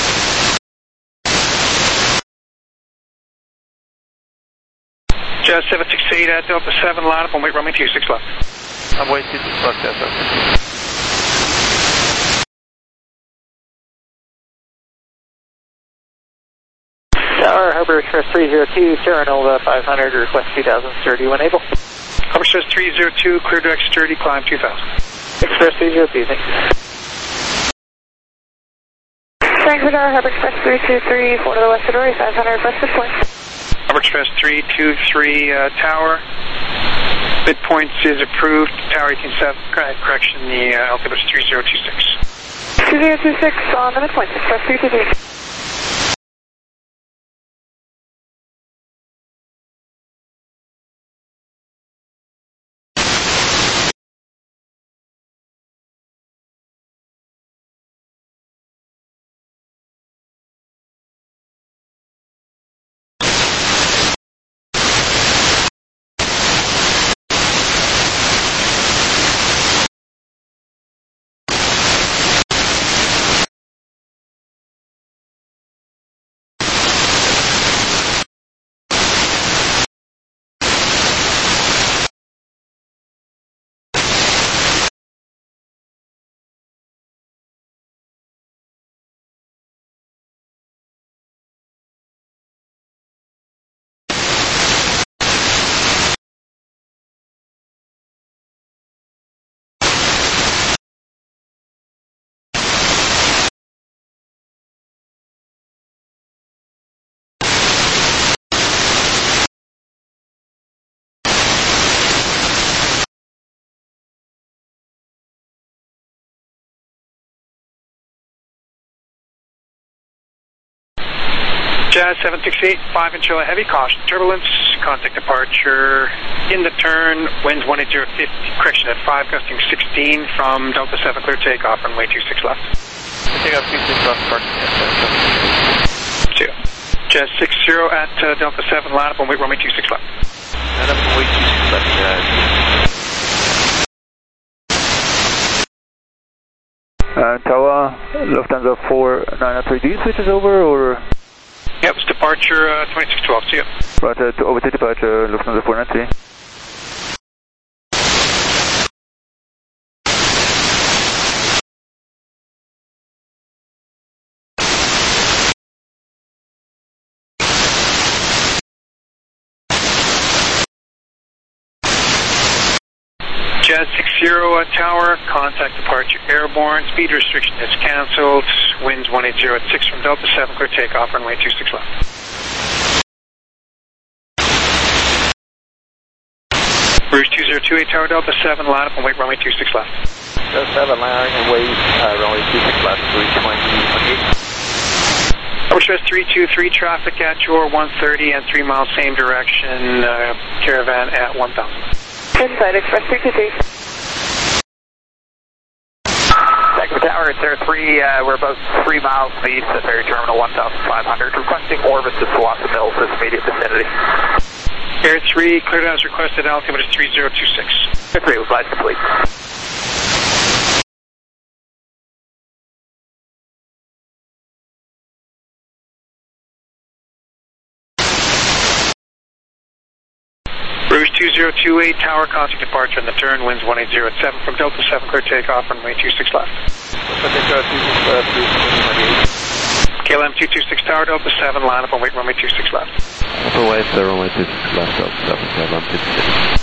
Jazz seven six eight at Delta seven, line up and wait, runway two six left. I'm waiting two six left, Jazz seven six eight. Tower, Harbor Express three zero two, Sierra Nova five hundred, request two thousand sturdy when able. Harbor Express three zero two, clear direct sturdy, climb two thousand. Express three zero two, thanks. Thanks for Tower, Harbor Express three two three, four to the west of Dory, five hundred, requested point. Harbor Express three two three, uh, Tower. Midpoint is approved. Tower eighteen seven, correction, the uh, altimeter is three zero two six. two zero two six on the midpoint, Express three two three. Jazz seven six eight, five inch heavy, caution turbulence, contact departure in the turn, winds one eight zero fifty, correction at five, gusting sixteen from Delta seven, clear takeoff, runway two six left. Take off two six left, parking at Two. Jazz six zero at uh, Delta seven, line up and wait, runway two six left. Line up and wait, two six left, Jazz. Uh, Tower, Lufthansa four nine three, do you switch us over or? Yep, it's departure uh, twenty-six twelve, see ya. Roger, to overtake departure, Lufthansa four nine three. Jazz Red six zero uh, Tower, contact departure airborne, speed restriction is cancelled, winds one eight zero at six from Delta seven, clear takeoff, runway two six left. Rouge two zero two eight Tower, Delta seven, line up and wait, runway two six left. Delta seven, line and wait, uh, runway two six left, three twenty, twenty-eight. Overstress three two three, traffic at your one thirty and three miles same direction, uh, Caravan at one thousand. Inside Express three two three. Sector Tower, it's Air three, uh, we're about three miles east of Ferry Terminal one thousand five hundred, requesting orbit to Salasa Mills, this immediate vicinity. Air three, cleared as requested, altimeter is three zero two six. Air three, flight complete. Rouge two zero two eight Tower, contact departure on the turn, winds one eight zero at seven from Delta seven, clear takeoff, runway two six left. K L M two two six Tower, Delta seven, line up and wait, runway two six left. Otherwise, the runway two six left, Delta seven, K L M two two six.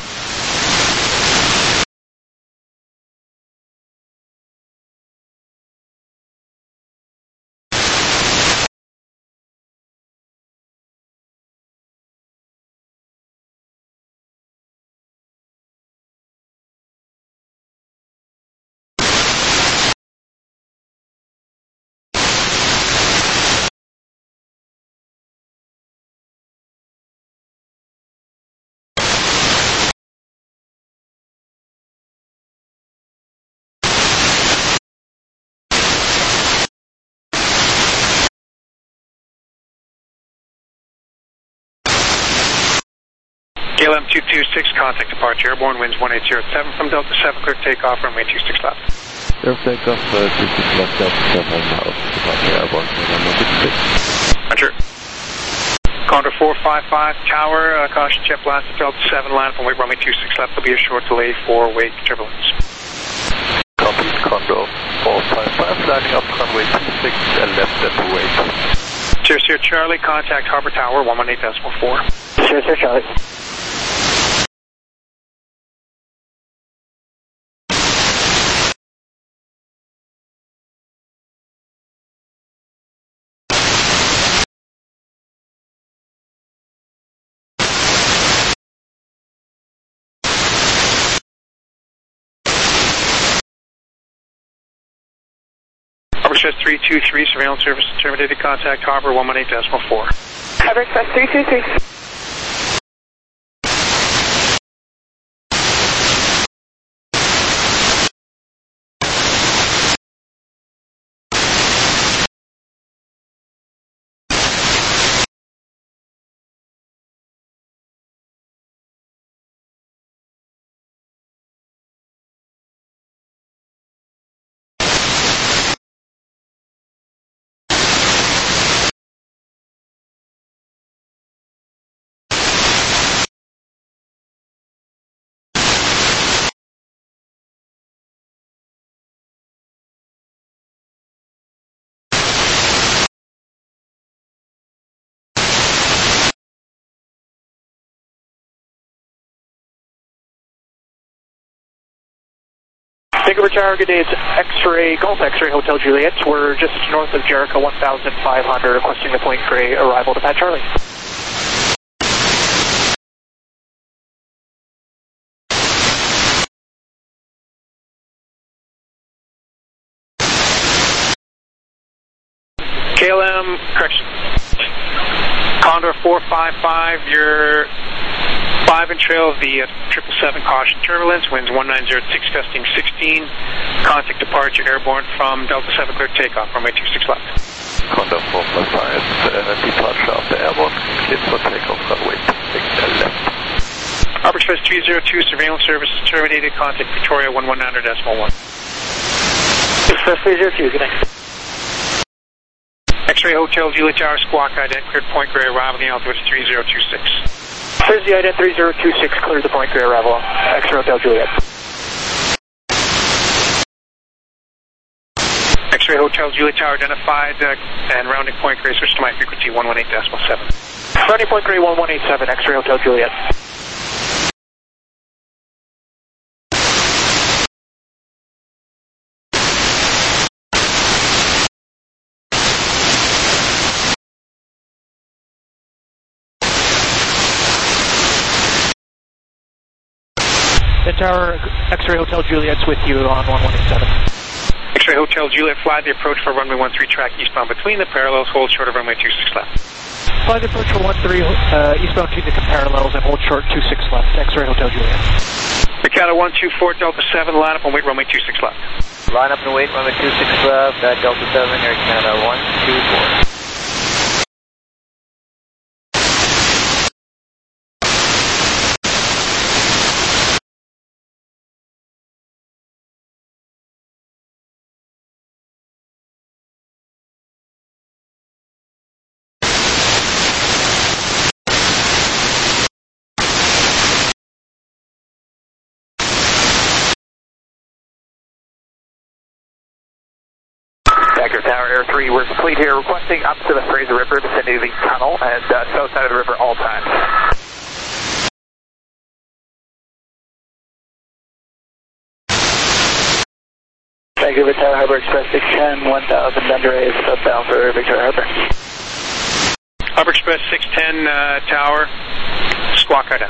K L M two two six, contact departure airborne, winds one eight zero at seven from Delta seven, clear takeoff, runway two six left. Air takeoff, uh, two six left, Delta seven, now, departure airborne, runway two six. Roger. Condor four five five Tower, uh, caution jet blast at Delta seven, line up and wait, runway two six left, there'll be a short delay for wake turbulence. Copy, Condor four five five, landing up runway two six and left at the wake. Sierra Sierra Charlie, contact Harbor Tower, one one eight decimal four. Sierra Sierra Charlie. Harbor Express three two three, surveillance service terminated, contact Harbor one one eight decimal four. Harbor Express three two three. Vancouver Tower, good day. It's X-Ray, Golf X-Ray Hotel Juliet. We're just north of Jericho, one thousand five hundred, requesting the Point Grey arrival to Pat Charlie. K L M, correction. Condor four five five, you're five and trail of the triple seven, caution turbulence, winds one nine zero six, gusting sixteen, contact departure airborne from Delta seven, clear takeoff, runway two six left. Condor four five five, uh, departure after airborne, cleared for takeoff, runway two six left. Harbor Express three zero two, surveillance services terminated, contact Victoria one one nine zero decimal one. Express three zero two, good night. X-Ray Hotel Juliet Tower, squawk ident, cleared Point Grey, arrival, the altitude is three zero two six. Thursday ident three zero two six, cleared the Point Grey arrival, X-Ray Hotel Juliet. X-Ray Hotel Juliet Tower identified, uh, and rounding Point Grey, switch to my frequency one one eight decimal seven. Rounding Point Grey one one eight seven, X-Ray Hotel Juliet. Ten Tower, X-Ray Hotel Juliet's with you on one one eight seven. X-Ray Hotel Juliet, fly the approach for runway one three track eastbound between the parallels, hold short of runway two six left. Fly the approach for one three uh, eastbound between the parallels and hold short two six left, X-Ray Hotel Juliet. Mikata one two four Delta seven, line up and wait runway two six left. Line up and wait runway two six left, at Delta seven, Air Canada one two four. Packer Tower, Air three, we're complete here, requesting up to the Fraser River, vicinity of the tunnel, and uh, south side of the river all times. Vancouver Tower, Harbor Express six ten, one thousand Thunder Ray, southbound for Victoria Harbor. Harbor Express six ten uh, Tower, squawk down.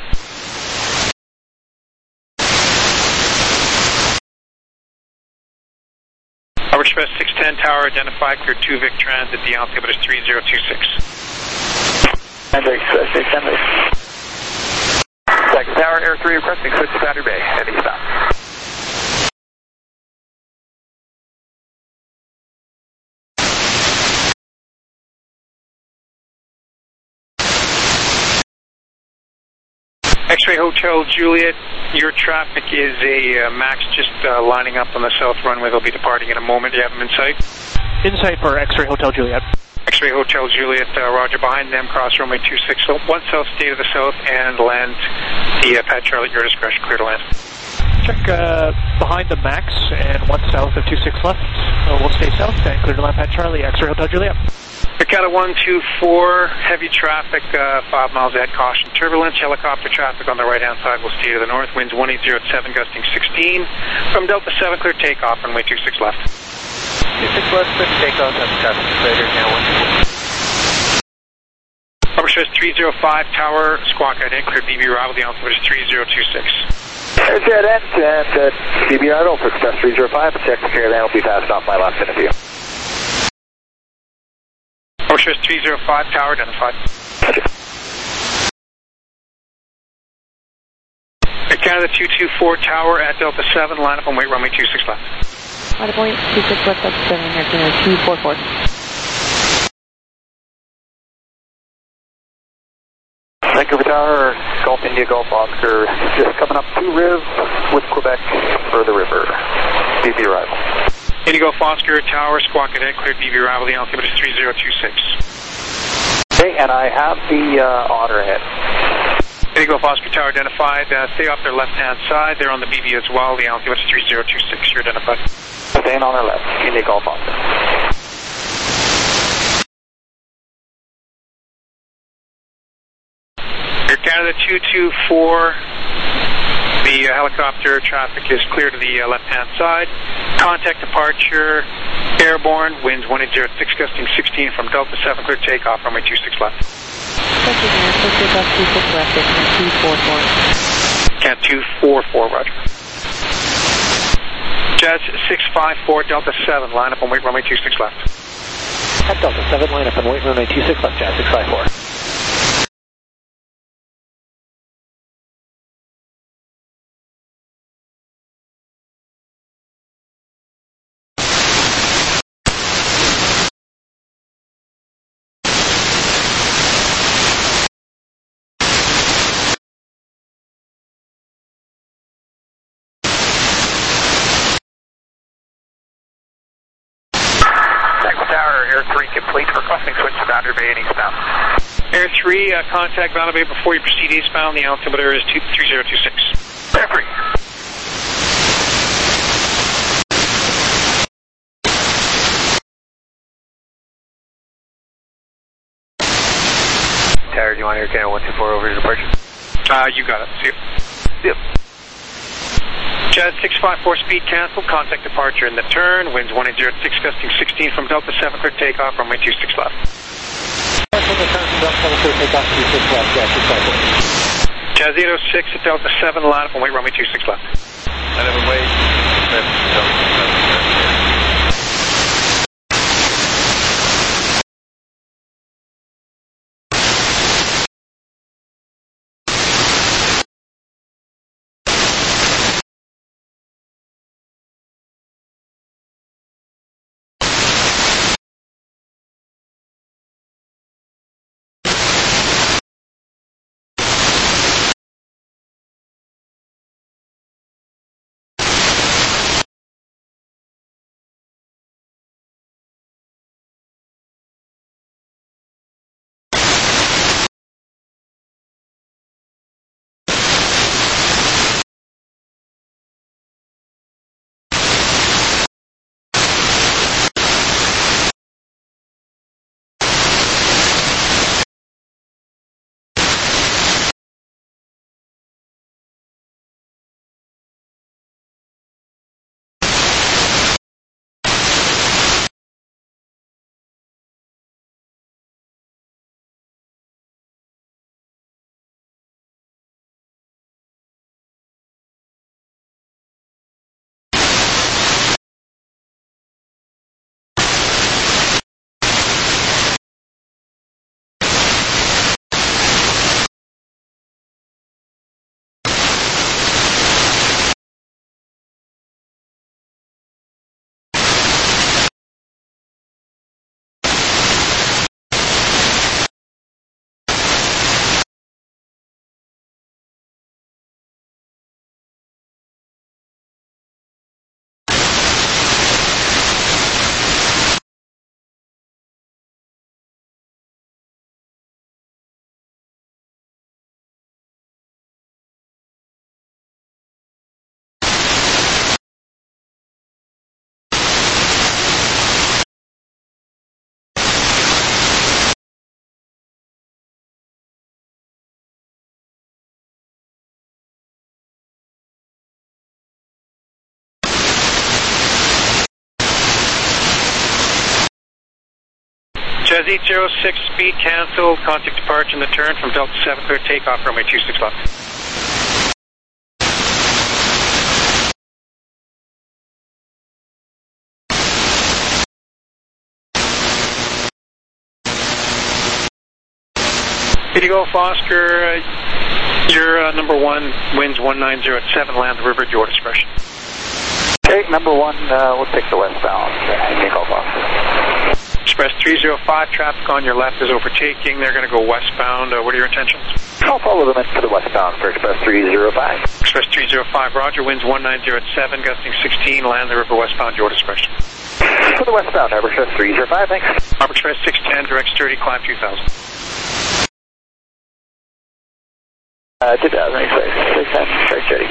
Harbor Express six ten Tower, identified, clear two Vic Transit, the altimeter is three zero two six. Harbor Express six ten, Packer Tower, Air three, requesting switch to Thunder Bay, and eastbound. X-Ray Hotel Juliet, your traffic is a uh, MAX just uh, lining up on the south runway. They'll be departing in a moment. Do you have them in sight? In sight for X-Ray Hotel Juliet. X-Ray Hotel Juliet, uh, roger. Behind them, cross runway two six, so one south, stay to the south, and land the uh, Pat Charlie at your discretion. Clear to land. Check uh, behind the MAX and one south of two six left. Uh, we'll stay south and clear to land Pat Charlie, X-Ray Hotel Juliet. Mikata one two four, heavy traffic, uh, five miles ahead, caution turbulence, helicopter traffic on the right-hand side will steer to the north, winds one eight zero at seven, gusting sixteen. From Delta seven, clear takeoff, runway two six left. two six left, clear takeoff, that's traffic, clear now one two four. Harbor Express three zero five Tower, squawk ahead, clear B B arrival, the altimeter is three zero two six. Jet end, and uh, B B arrival for Express three zero five, check the clear, then will be passed off my last interview. Harbor Express three zero five Tower, identified. Air Canada two two four Tower at Delta seven, line up and wait runway two six left. Line up and wait two six left, Delta seven, Air Canada two four four. Vancouver Tower, Golf India, Golf Oscar, just coming up two rivs with Quebec for the river. B B arrival. Indigo Oscar Tower, squawk ahead, cleared B B arrival, the altimeter is three zero two six. Okay, and I have the uh, otter ahead. Indigo Oscar Tower identified, uh, stay off their left-hand side, they're on the B B as well, the altimeter is three zero two six, you're identified. Staying on our left, Indigo Oscar. Air Canada two two four, the uh, helicopter traffic is clear to the uh, left-hand side. Contact departure, airborne, winds one eight zero at six, gusting sixteen from Delta seven, clear takeoff, runway two six left. Thank you, man. Clear takeoff two six left, Air Canada two four four. Cat two four four, roger. Jazz six five four, Delta seven, line up and wait runway two six left. At Delta seven, line up and wait runway two six left, Jazz six five four. Air three complete, requesting switch to Boundary Bay and eastbound. Air three, uh, contact Boundary Bay before you proceed eastbound, the altimeter is three zero two six. Air three. Tower, do you want Air Canada one two four over to departure? Uh, you got it, see you. Yep. Jazz six five four, speed cancel, contact departure in the turn, winds one eight zero at six, gusting sixteen from Delta seven, clear takeoff, runway two six left. From the turn from Delta seven, clear takeoff two six left, Jazz six five four. Jazz eight oh six at Delta seven, line up and wait, runway two six left. Line up and wait, Delta seven. Jazz eight oh six, speed canceled, contact departure in the turn from Delta seven, clear takeoff, runway two six left. Here you go, Oscar. Uh, you're uh, number one, winds one nine zero at seven, land the river at your discretion. Okay, number one, uh, we'll take the westbound. Take off, Oscar. Express three oh five, traffic on your left is overtaking. They're going to go westbound. Uh, what are your intentions? I'll follow them into the westbound for Express three oh five. Express three oh five, roger. Winds one nine zero at seven, gusting sixteen, land the river westbound, your discretion. For the westbound, Harbor Express three oh five, thanks. Harbor Express six ten, direct sturdy, climb two thousand. Uh, two thousand, six ten, direct sturdy.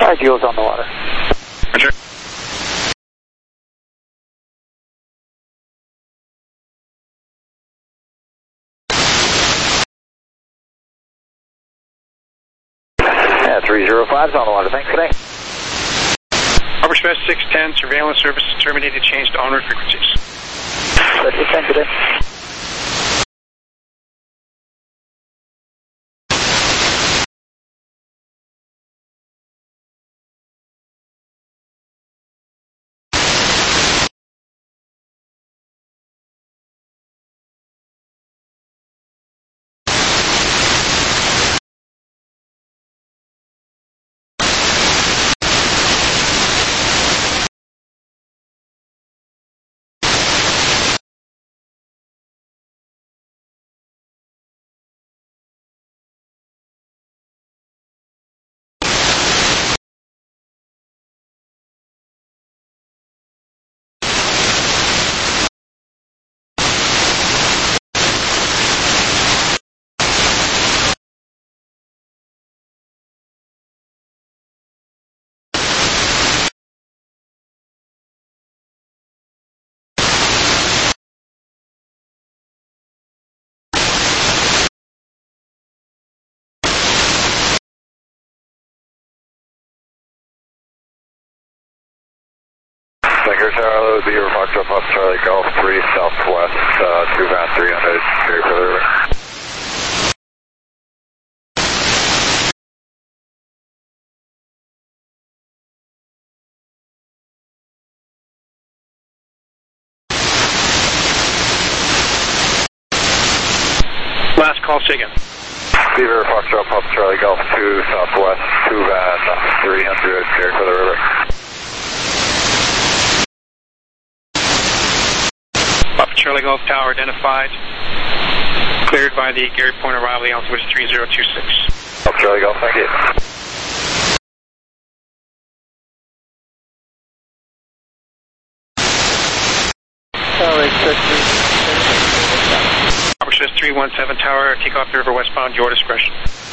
R G O's on the water. Roger. Yeah, three zero five's on the water. Thanks today. Harbor Express six ten, surveillance service terminated, change to onward frequencies. That's six ten today. Finger Tower, Beaver Foxtrot, Papa Charlie Golf three Southwest, uh, two van three hundred, clear for the river. Last call taken. Beaver Foxtrot, Papa Charlie Golf two Southwest, two van three hundred, clear for the river. Papa Charlie Golf Tower identified. Cleared by the Gary Point arrival, the altitude is three zero two six. Papa Charlie Golf, thank you. Harbor Express three one seven Tower, take off the river westbound, your discretion.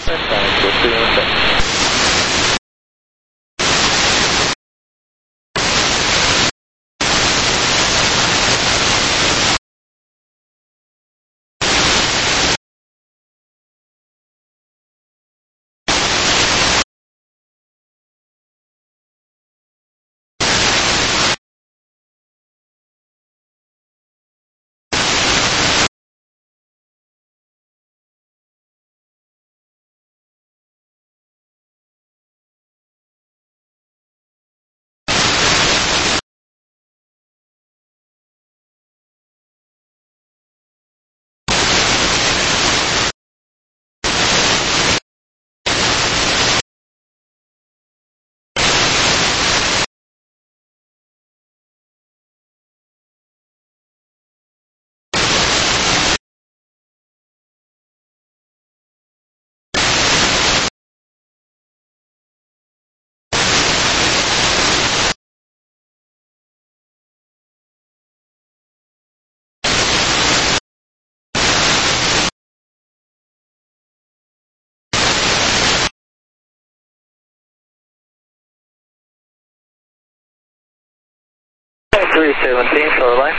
three seventeen, shore line.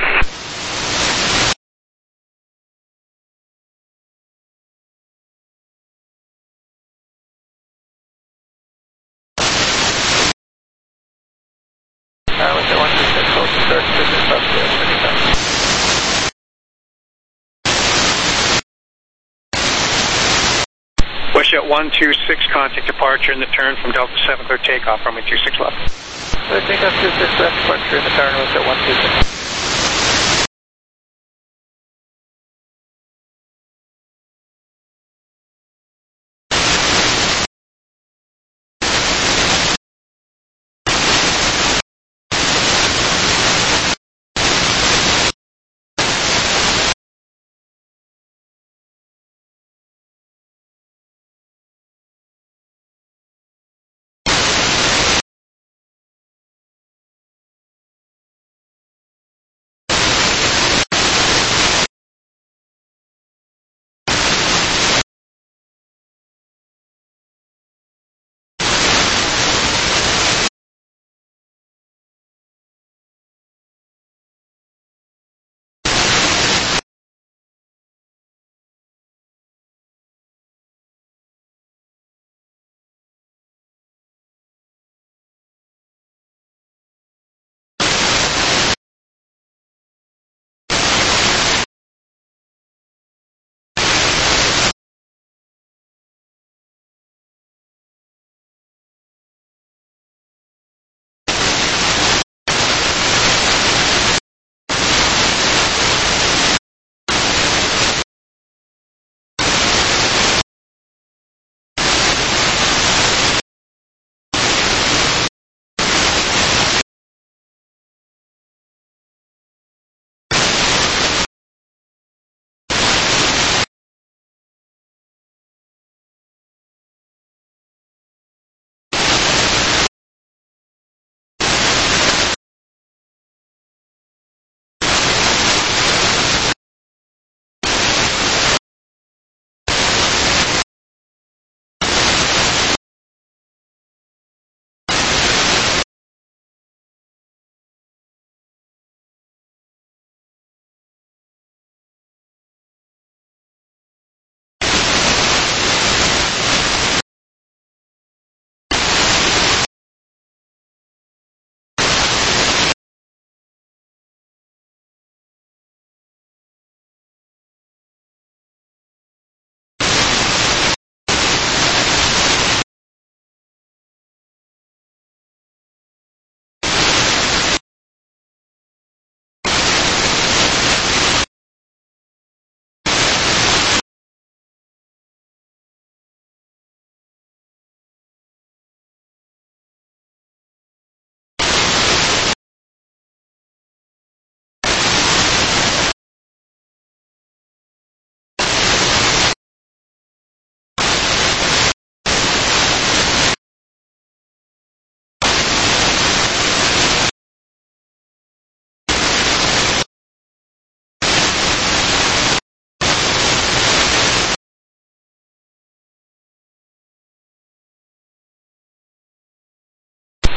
Uh, with the one two six, hold to start business up to thirty-five. WestJet one two six, contact departure in the turn from Delta seven, clear takeoff, runway two six left. So I think I'm two six left, departure in the turn, WestJet one two six.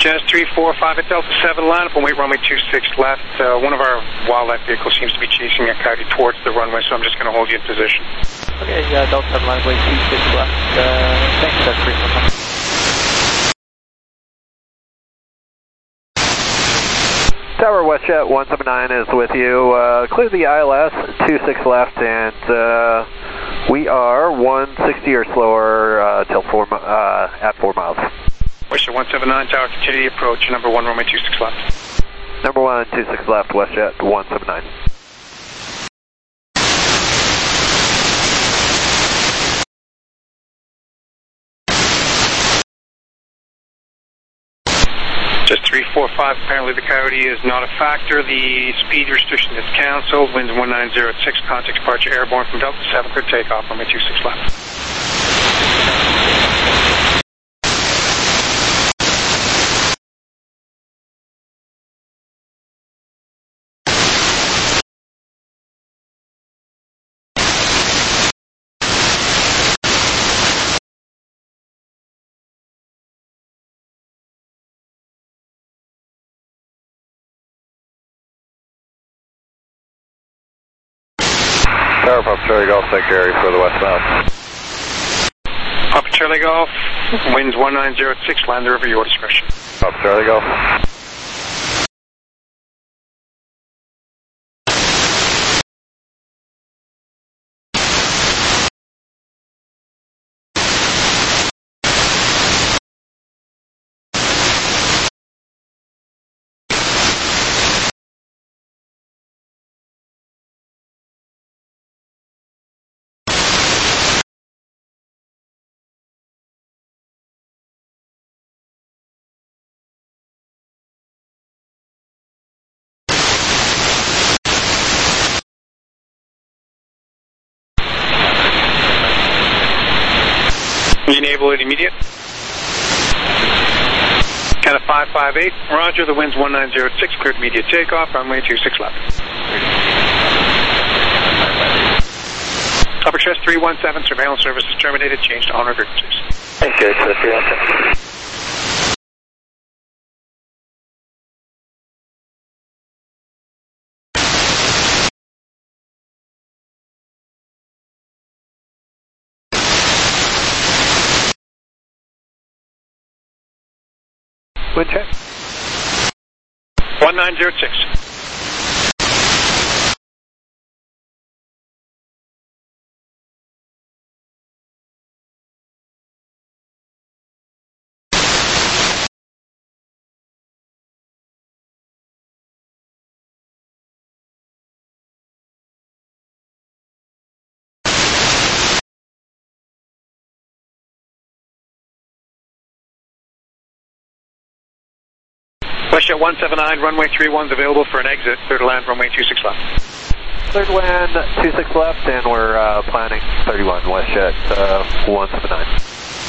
Just three four five at Delta seven, line up and wait runway two six left. Uh, one of our wildlife vehicles seems to be chasing a coyote towards the runway, so I'm just going to hold you in position. Okay, yeah, Delta seven, line up two six left. Uh, thanks, that's three four five. Tower WestJet one seven nine is with you. Uh, clear the I L S, two six left, and uh, we are one sixty or slower uh, till four, uh, at four miles. WestJet one seven nine, tower, continue the approach, number one, runway two six left. Number one, two six left, WestJet one seven nine. Just three four five, apparently the coyote is not a factor. The speed restriction is canceled. Winds one nine zero at six, contact departure airborne from Delta seven, clear takeoff, runway two six left. Tower Papa Charlie Golf, take Gary for the westbound. Papa Charlie Golf, winds one nine zero at six, land the river, your discretion. Papa Charlie Golf. Enable it immediate. Count of five five eight. Roger, the wind's one nine zero at six, cleared immediate takeoff, runway two six left. Upper chest three one seven, surveillance service is terminated, change to on route frequencies. Thank you, it's three one seven. Wind check. one nine zero six. WestJet one seven nine, runway three one's available for an exit. Clear to land, runway two six left. Clear to land, two six left, and we're uh, planning thirty-one, WestJet uh, one seven nine.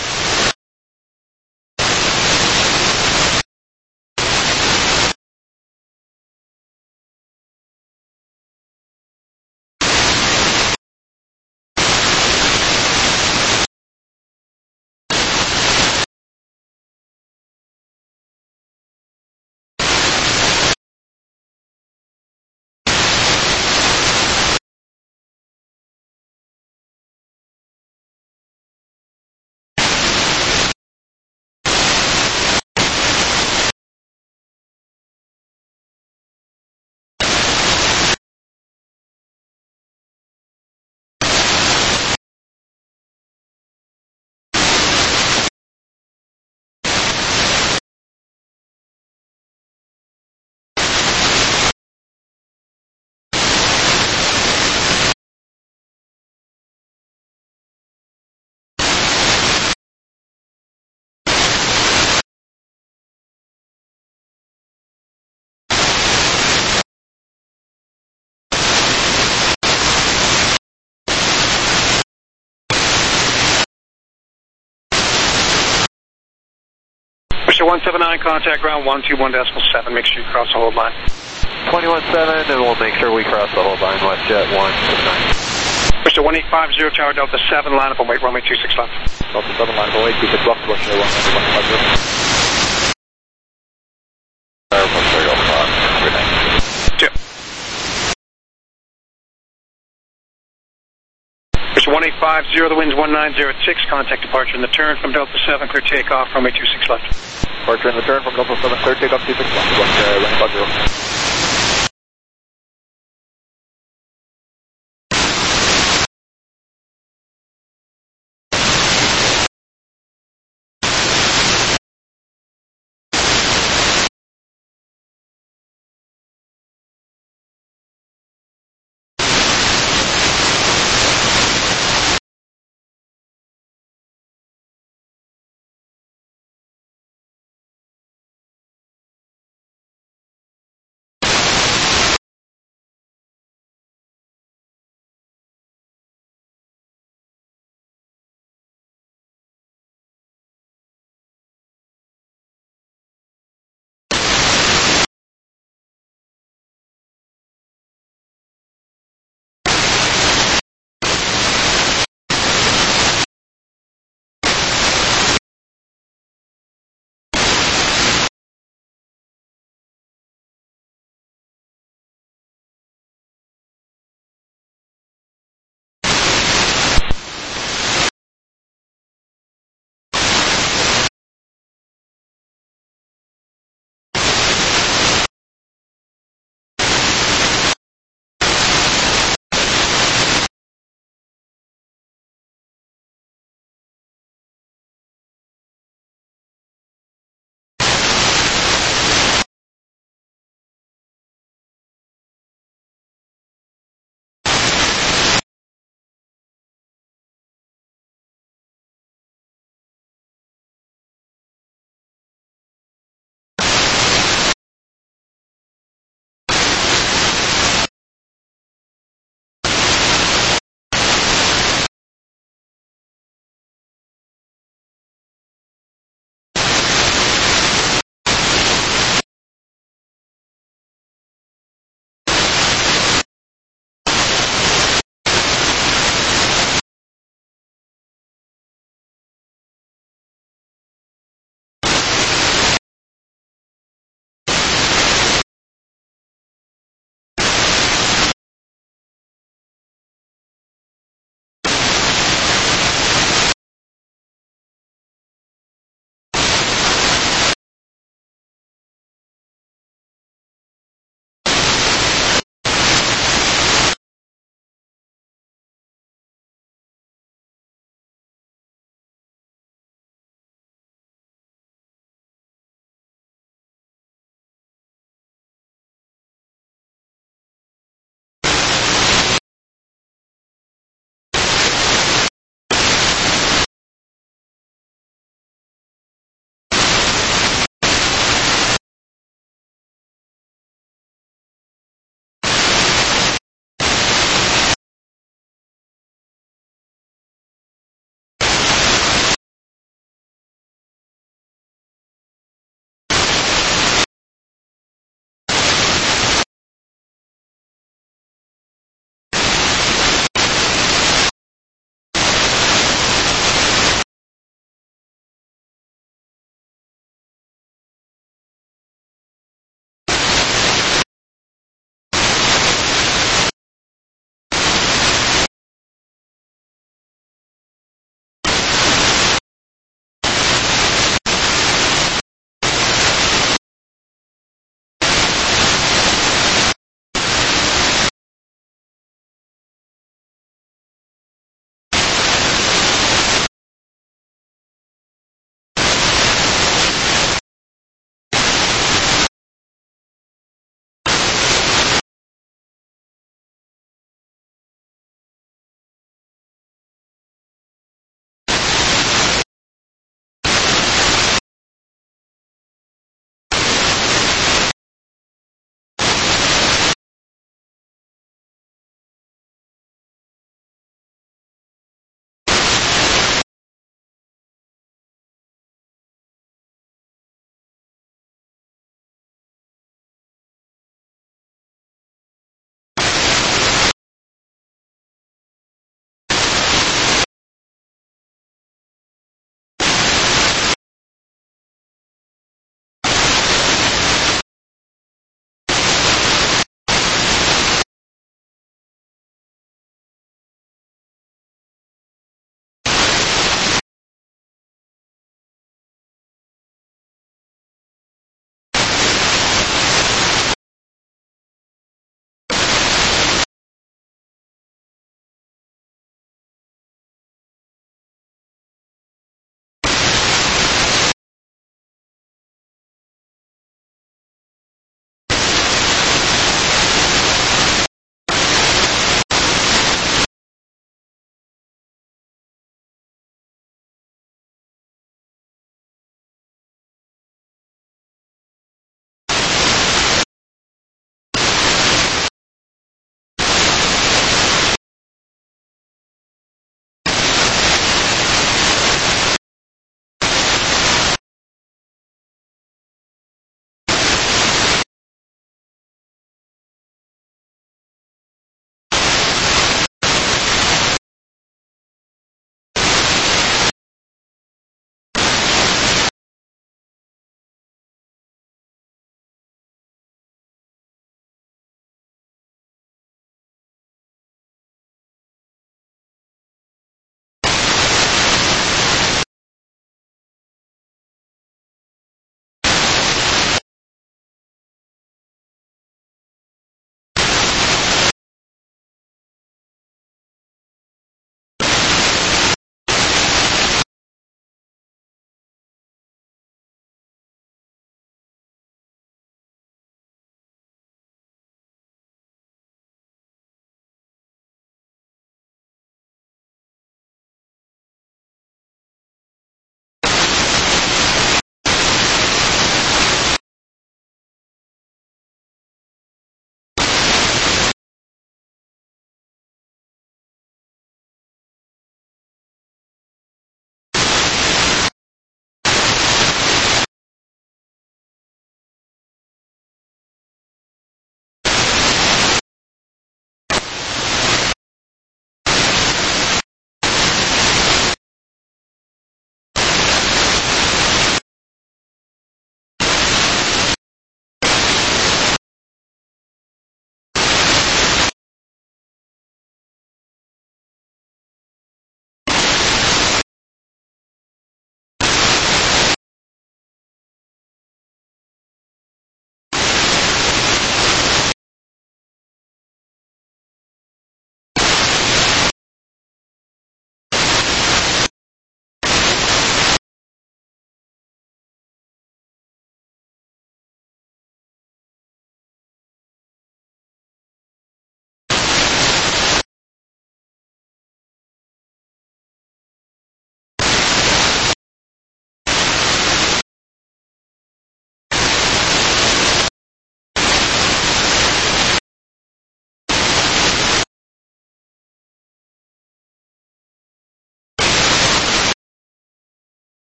WestJet one seven nine, contact ground one two one decimal seven. Make sure you cross the hold line. twenty-one seven, and we'll make sure we cross the hold line, WestJet one seven nine. WestJet one eight five zero, tower Delta seven, line up and wait, runway two six left. Delta seven, line up and wait, two six left, WestJet one seven five zero. five zero, the wind's one nine zero at six. Contact departure in the turn from Delta seven, clear takeoff, runway two six left. Departure in the turn from Delta seven, clear takeoff two six left. One, uh, running five zero.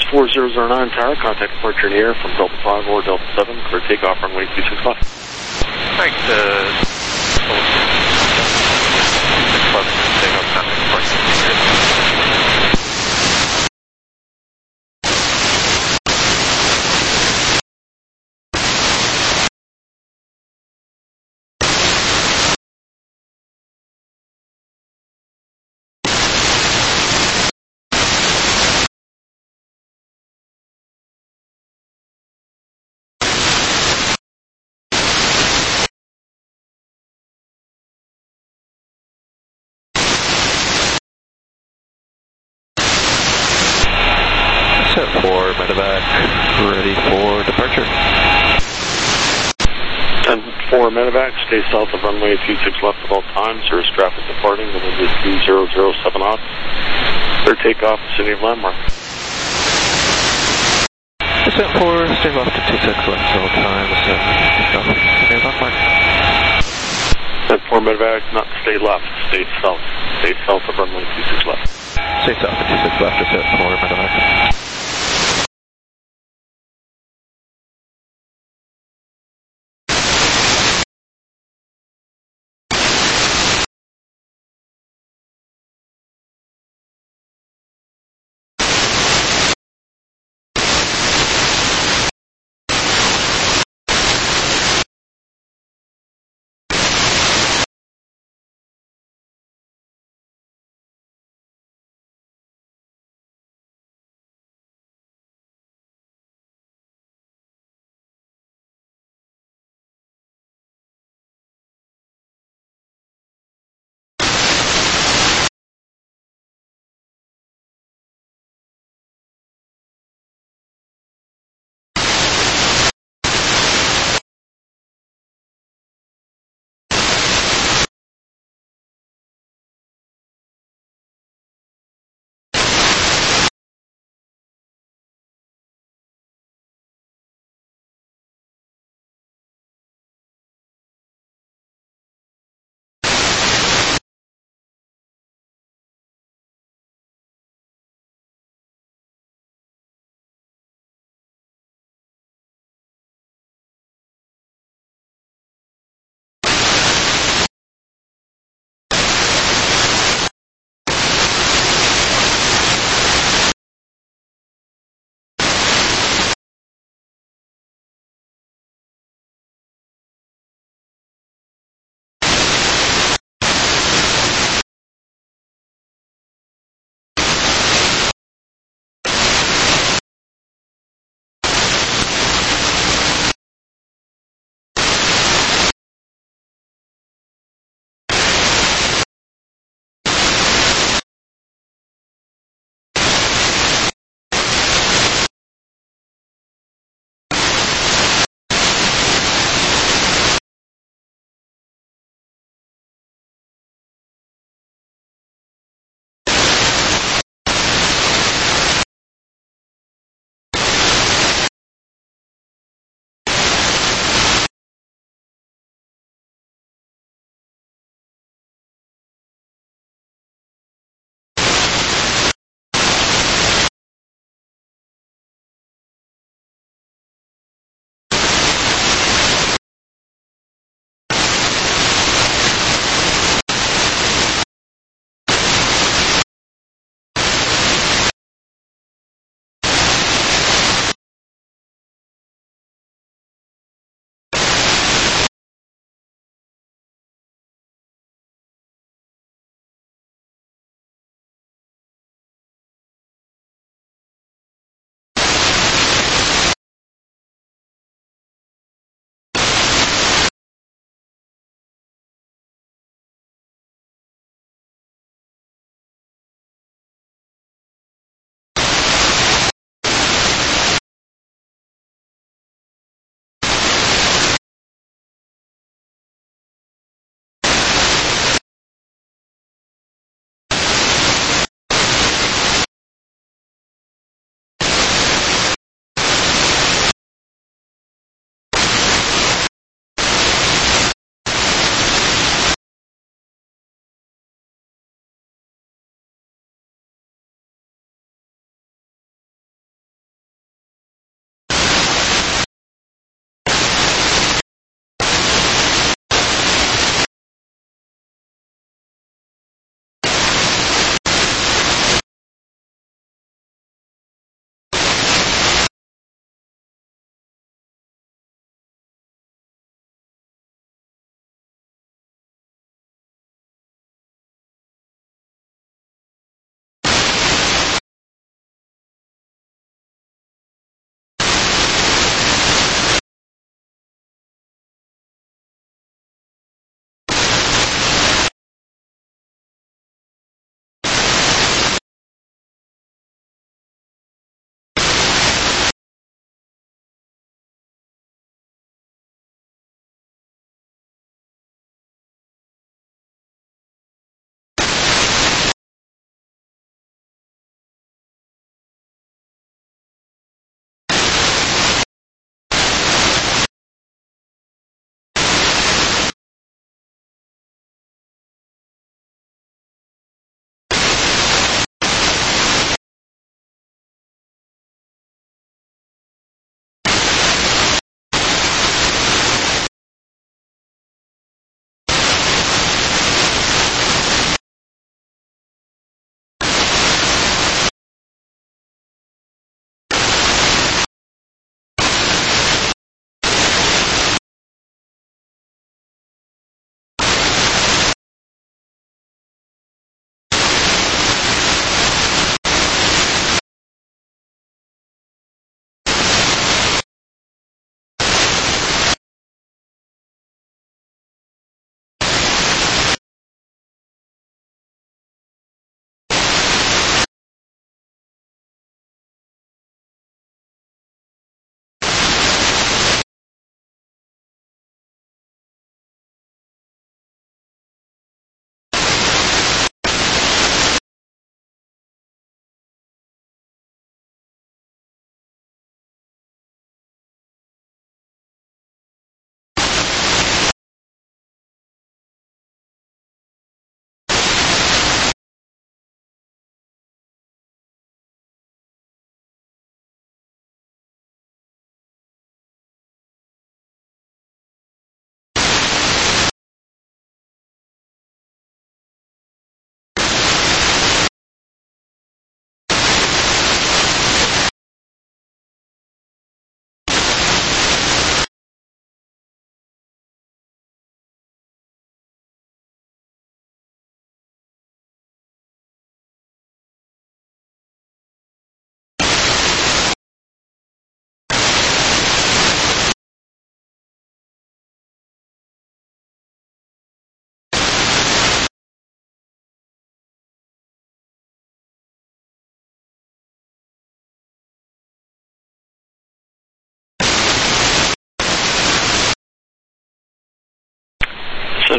four zero zero nine tower, contact departure in the air from Delta five or Delta seven for takeoff runway two six left. Thanks, uh, two six left, takeoff, contact departure in the air. For medevac, ready for departure. ten four medevac, stay south of runway two six left at all times. There is traffic departing, the wind is two zero zero seven knots. Clear takeoff, vicinity of landmark. Descent four, stay left to two six left at all times. Uh, takeoff, vicinity of landmark. ten four medevac, not stay left, stay south. Stay south of runway two six left. Stay south of two six left, descent four medevac.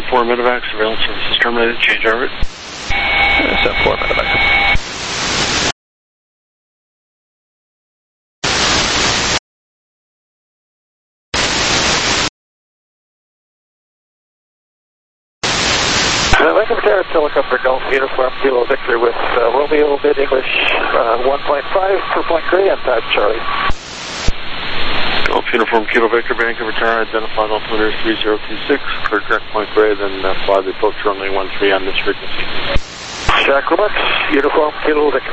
four medevac, surveillance services terminated, change our route. seven four medevac. Uh, Vancouver Tower, helicopter Golf Uniform Kilo Victor with uh, Romeo Mid English uh, one point five per point gray and Pat Charlie. Golf Uniform Kilo Victor, Vancouver Tower, identified altimeter three zero two six, clear direct point gray, then uh, fly the approach runway one three on this frequency. Jack Romax, Uniform Kilo Victor.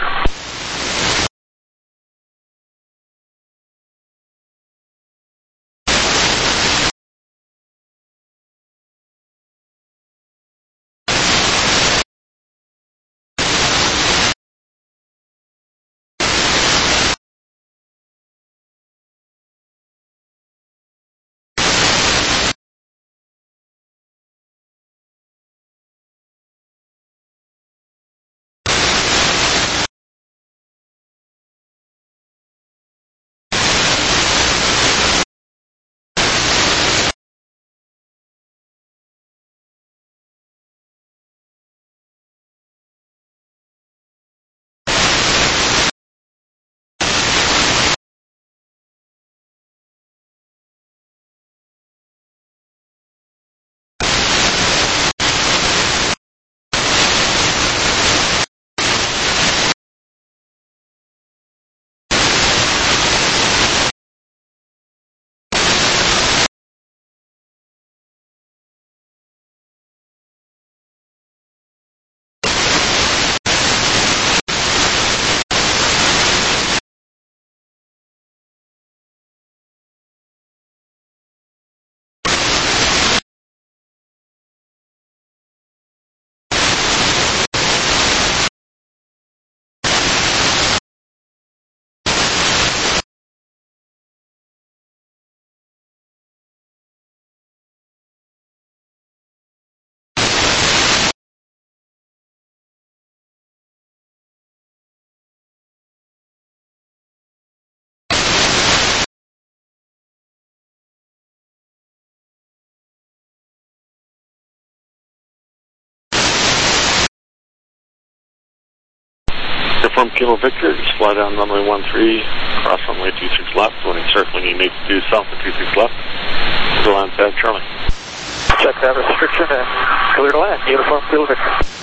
Uniform Kilo Victor, just fly down runway one three, cross runway two six left, when circling you need to do south of two six left, to land Pat Charlie. Check that restriction and clear to land, Uniform Kilo Victor.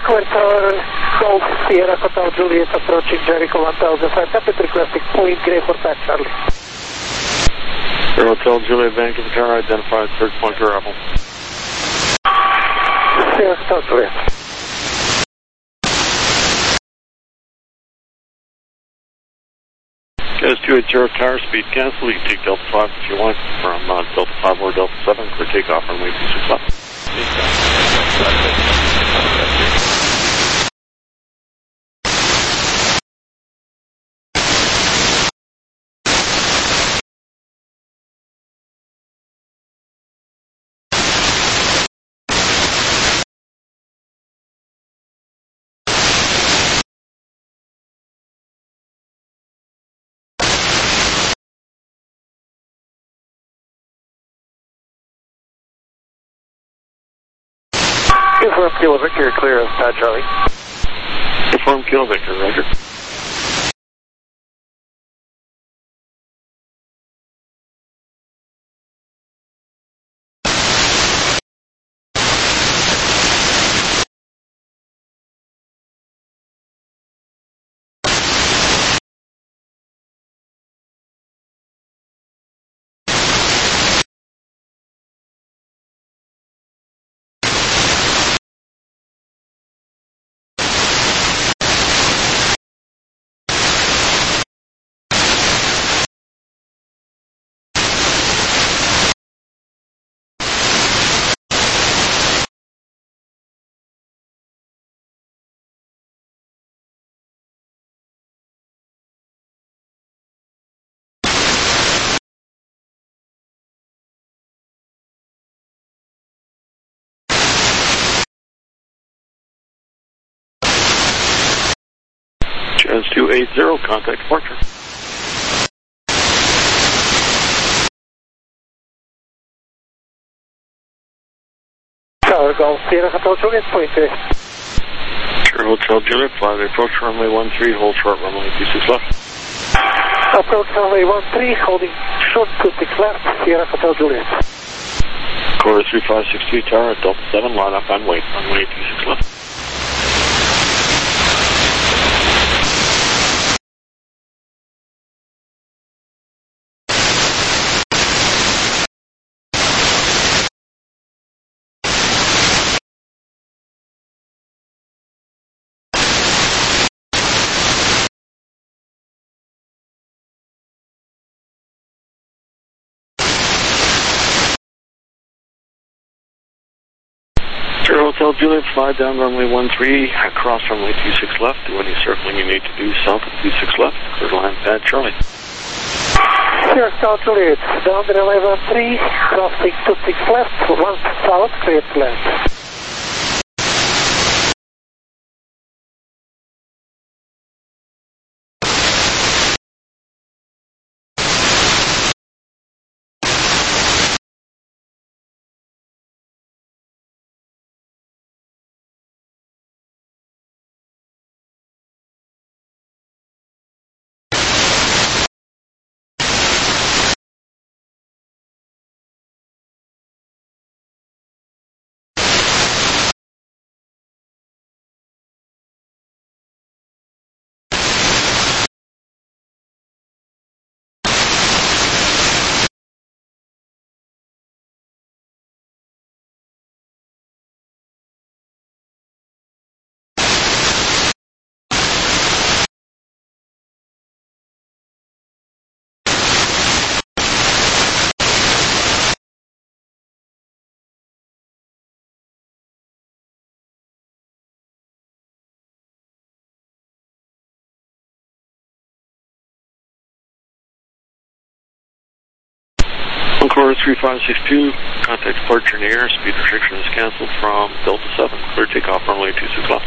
Clear Tower, Golf Sierra Hotel Juliet approaching Jericho one thousand five hundred, requesting point gray for Pat Charlie. Air Hotel Juliet, Vancouver Tower, identified third point arrival. Sierra Hotel Juliet. Guys, two eighty Tower, speed cancel. You can take Delta five if you want from uh, Delta five or Delta seven for takeoff runway two six left. Confirm Kilo Victor, clear of Pat Charlie. Confirm Kilo Victor, roger. Jazz two eighty, contact departure. Tower Golf Sierra Hotel Juliet, point three. Sure, Hotel Juliet, fly the approach runway one three, hold short runway two six left. Approach runway one three, holding short two six left, Sierra Hotel Juliet. Quarter three five six two Tower at Delta seven, line up and wait, runway two six left. Sure, Hotel Juliet, fly down runway one three, across runway two six left, do any circling you need to do south of two six left, clear line Pat Charlie. Sierra Hotel Juliet, down the runway one three, crossing two six left, one south, clear to land. Quarter three five six two, contact departure in the air, speed restriction is cancelled from Delta seven, clear takeoff runway two six left.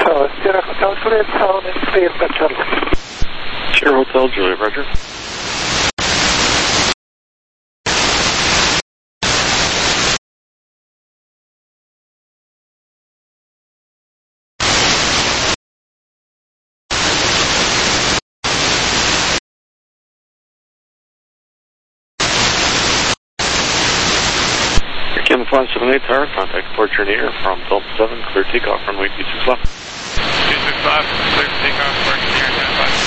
So, Sierra Hotel Juliet, sound and clear for Charlie. Sierra Hotel Juliet, roger. Kim five seven eight Tower, contact departure in the air from Delta seven, clear takeoff, runway two six left. two six left, clear takeoff, departure in the air, ten five.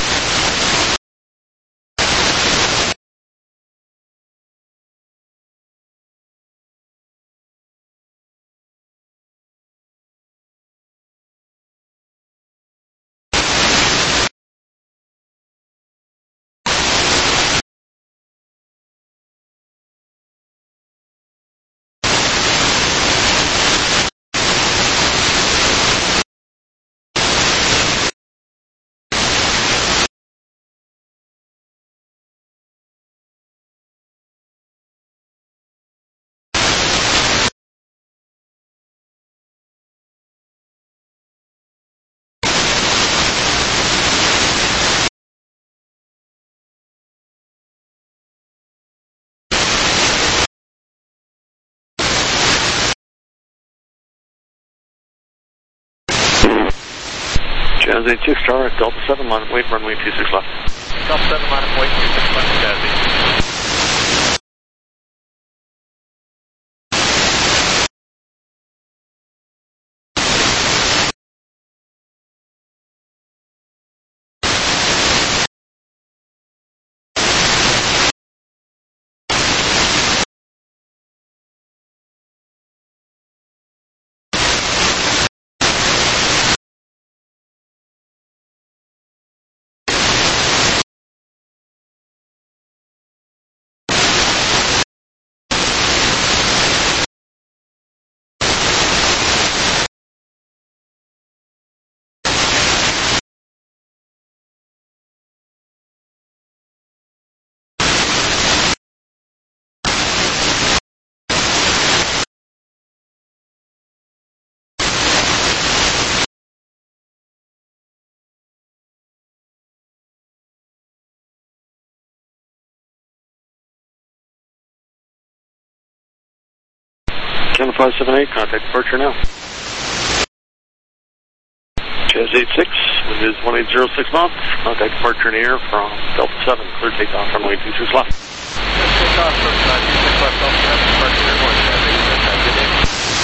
Jazz eight six Tower, Delta seven, line of wait, runway two six left. Delta seven, line of wait, two six left, Jazzy. Ken five seven eight, contact departure now. Jazz eight six, wind is one eight zero six knots, contact departure in the air from Delta seven, clear takeoff, runway two six left. Clear takeoff from uh, two six left, Delta seven, departure airborne, Jazz eight six, have a good day.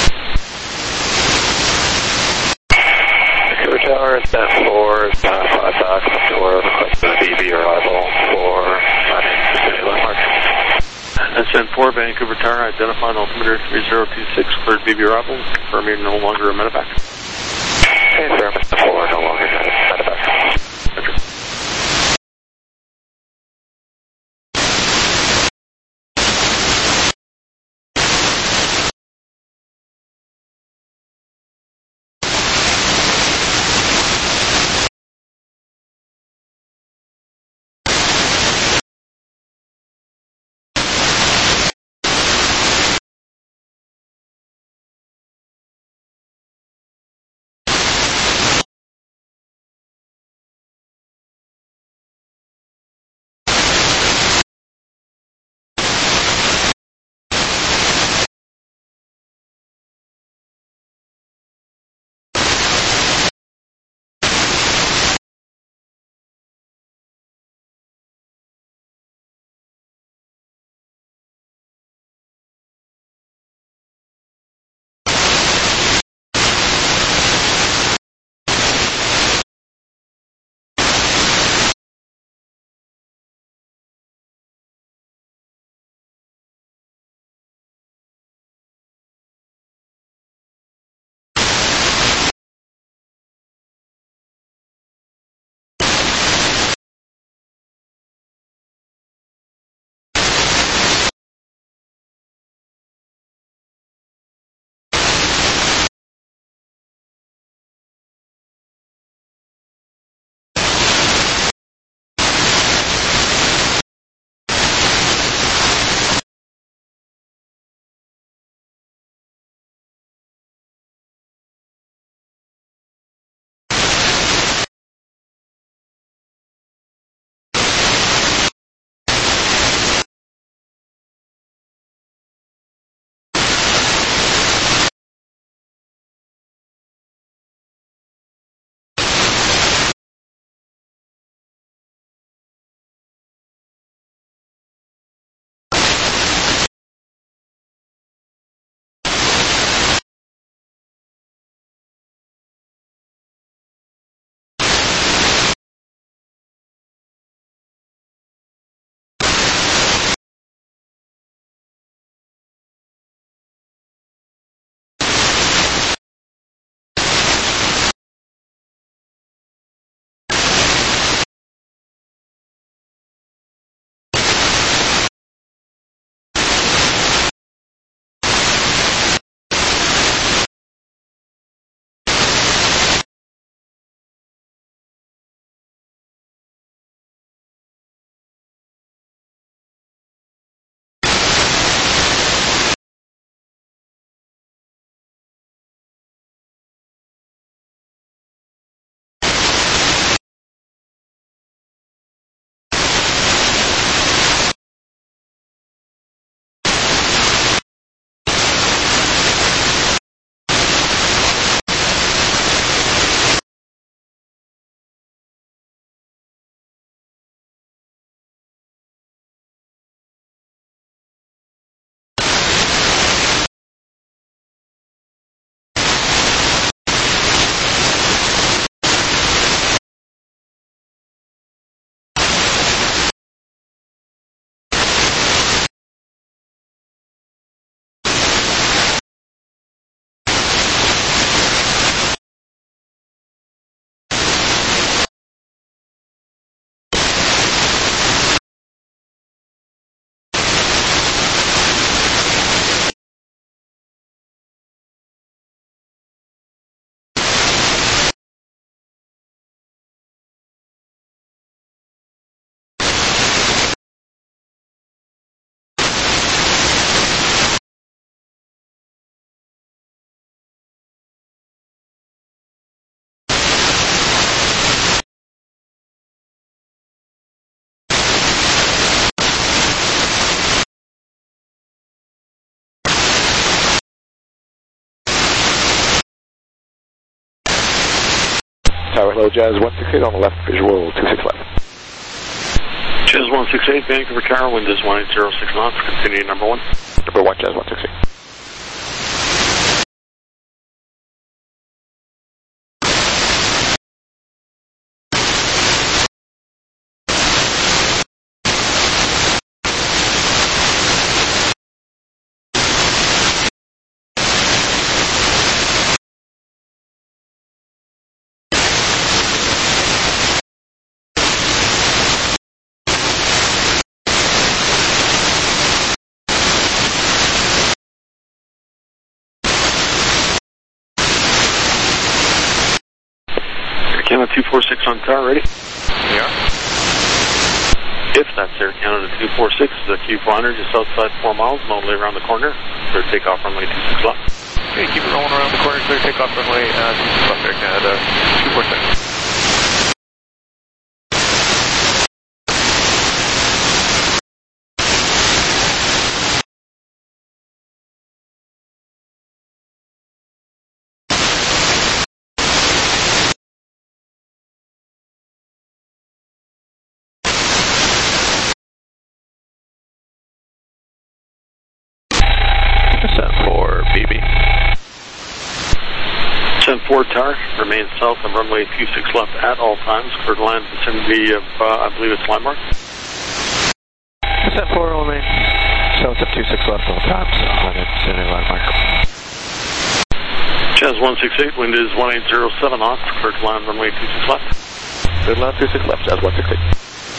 Vancouver Tower, it's Beth four, it's uh, five Fox, Tower, request the B B arrival for City Landmark. S N four, Vancouver Tower, identified altimeter three zero two six, cleared B B arrival, confirm you're no longer a medevac. Hey, sir, Mister four, no longer medevac. Roger. Tower, hello, Jazz one six eight on the left, visual two six left. Jazz one six eight, Vancouver Tower, wind is one eight zero six knots, continue number one. Number one, Jazz one six eight. Canada two four six on tower, ready? We are. If that's Air Canada two four six, the Q four hundred just outside four miles, normally around the corner. Clear takeoff runway two six left. Okay, keep it rolling around the corner, clear takeoff runway uh, two six left, Air Canada two four six. Descent four tower, remain south of runway two six left at all times, clear to land vicinity of, uh, I believe it's landmark. Descent four will remain south of two six left all times, on vicinity landmark. Jazz one six eight, wind is one eight zero seven knots, clear to land runway two six left. Clear to land two six left, Jazz one six eight.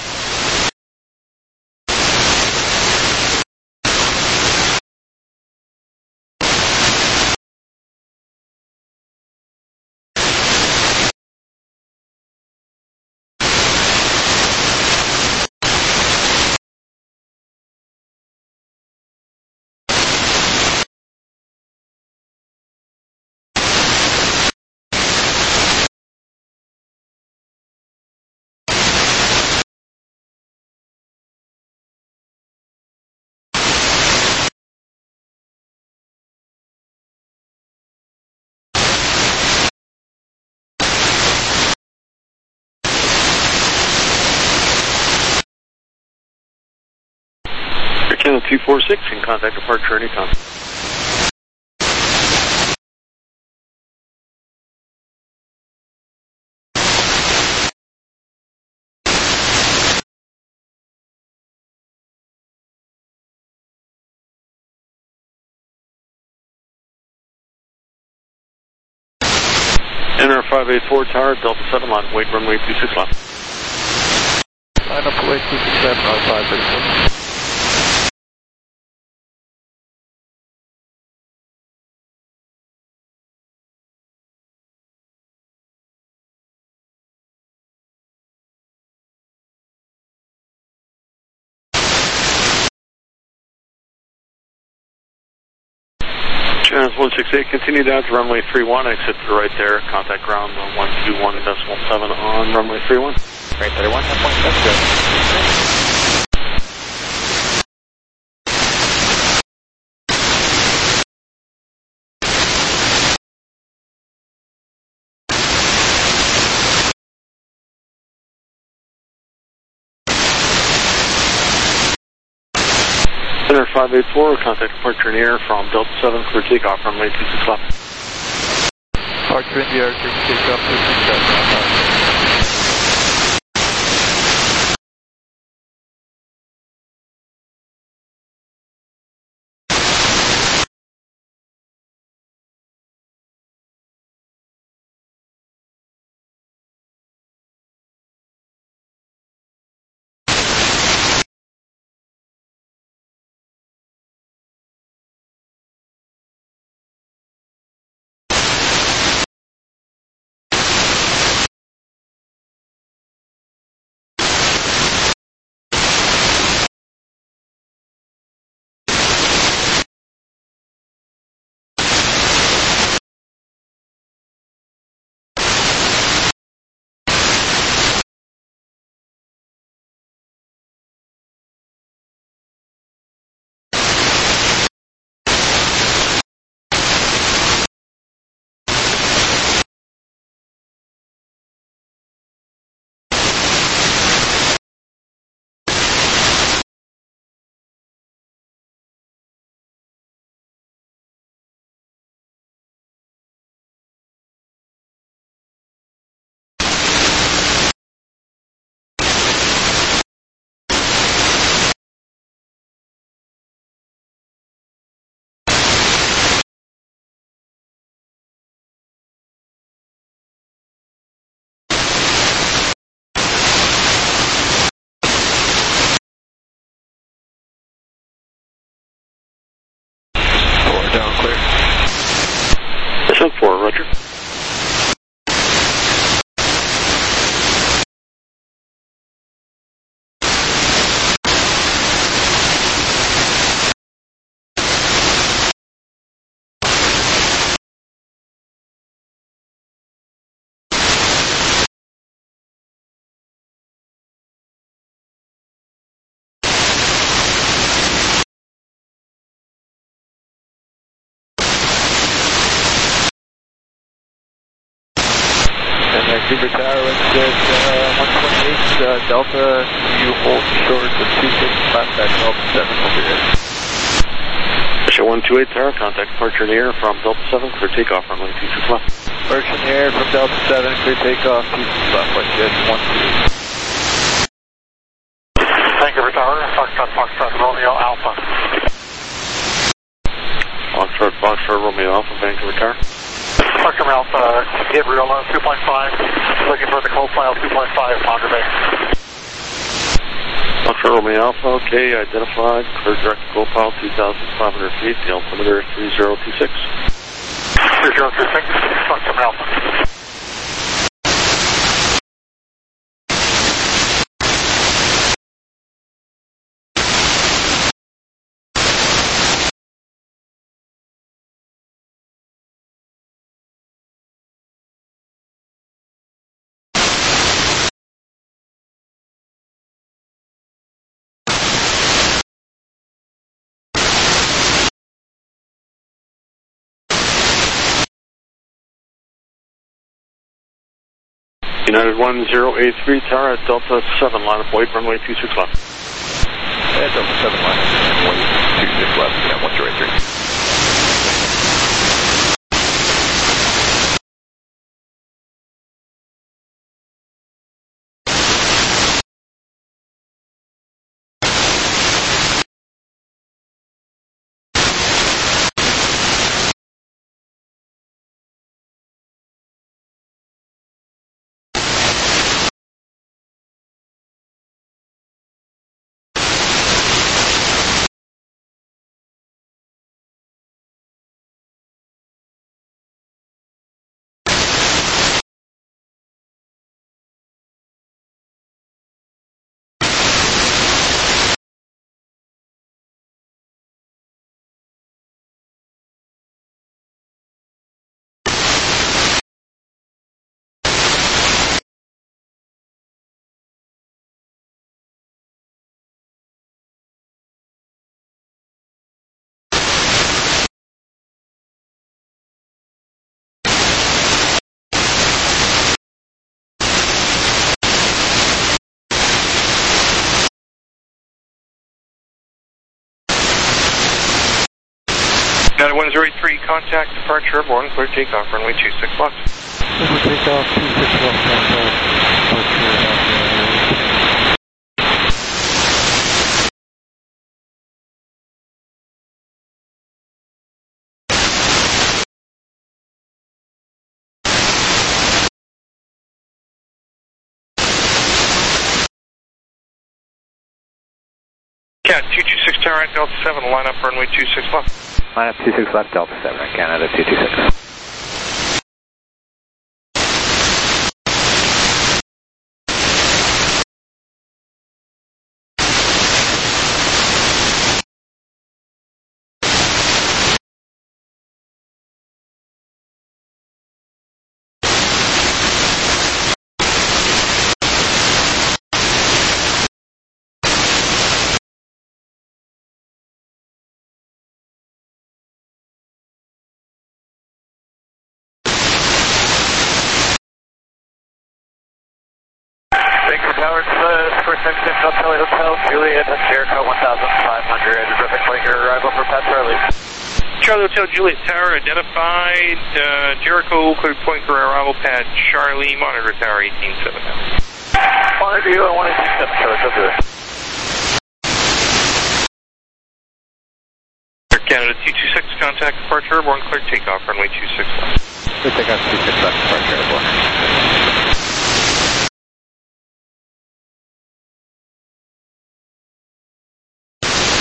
Canada two four six, in contact departure anytime. N R five eight four tower, Delta seven line, wait runway two six left. Line up to wait two six seven on five thirty-four. Jazz one six eight, continue down to runway three one, exit to the right there, contact ground one two one decimal seven on runway three one. Right thirty-one, ten point seven, good. N R five eight four, contact departure in the air from Delta seven, clear takeoff runway two six left. Departure in the air, clear takeoff two six seven. Vancouver Tower, Winston, uh, one twenty-eight, uh, Delta, you hold short of two six left at Delta seven, over here. Show one two eight Tower, contact departure in the air from Delta seven, clear takeoff, runway two six left. Departure in the air from Delta seven, clear takeoff, two six left, WestJet one two. Vancouver Tower, Foxtrot, Foxtrot, Romeo Alpha. Foxtrot, Foxtrot, Romeo Alpha, Vancouver Tower. Foxtrot Alpha, Gabriel two point five, looking for the co-file two point five, Pounder Bay. Foxtrot, Romeo Alpha, okay, identified, clear direct to GoPal two thousand five hundred feet, the altimeter three zero two six. three zero two six, Foxtrot Alpha. United one zero eight three Tower at Delta seven, line up wait, runway two six left. At Delta seven, line up wait, two six left, yeah, one zero eight three. United one zero eight three, contact departure airborne, clear takeoff, runway two six left. Clear takeoff, two six left, Cat two two six Tower at Delta seven, line up runway two six left. Line up two six left, Delta seven, Canada two two six. Tower, uh, first time to Hotel Hotel, Juliet, Jericho one thousand five hundred, requesting your arrival for Pat Charlie. Charlie Hotel Juliet Tower, identified, uh, Jericho, cleared point for arrival pad Charlie, monitor tower eighteen seven. Monitor you on one eighteen seven, Charlie, go do it. Air Canada two two six, contact departure airborne, clear takeoff, runway two six left. Clear takeoff, two six left, departure airborne.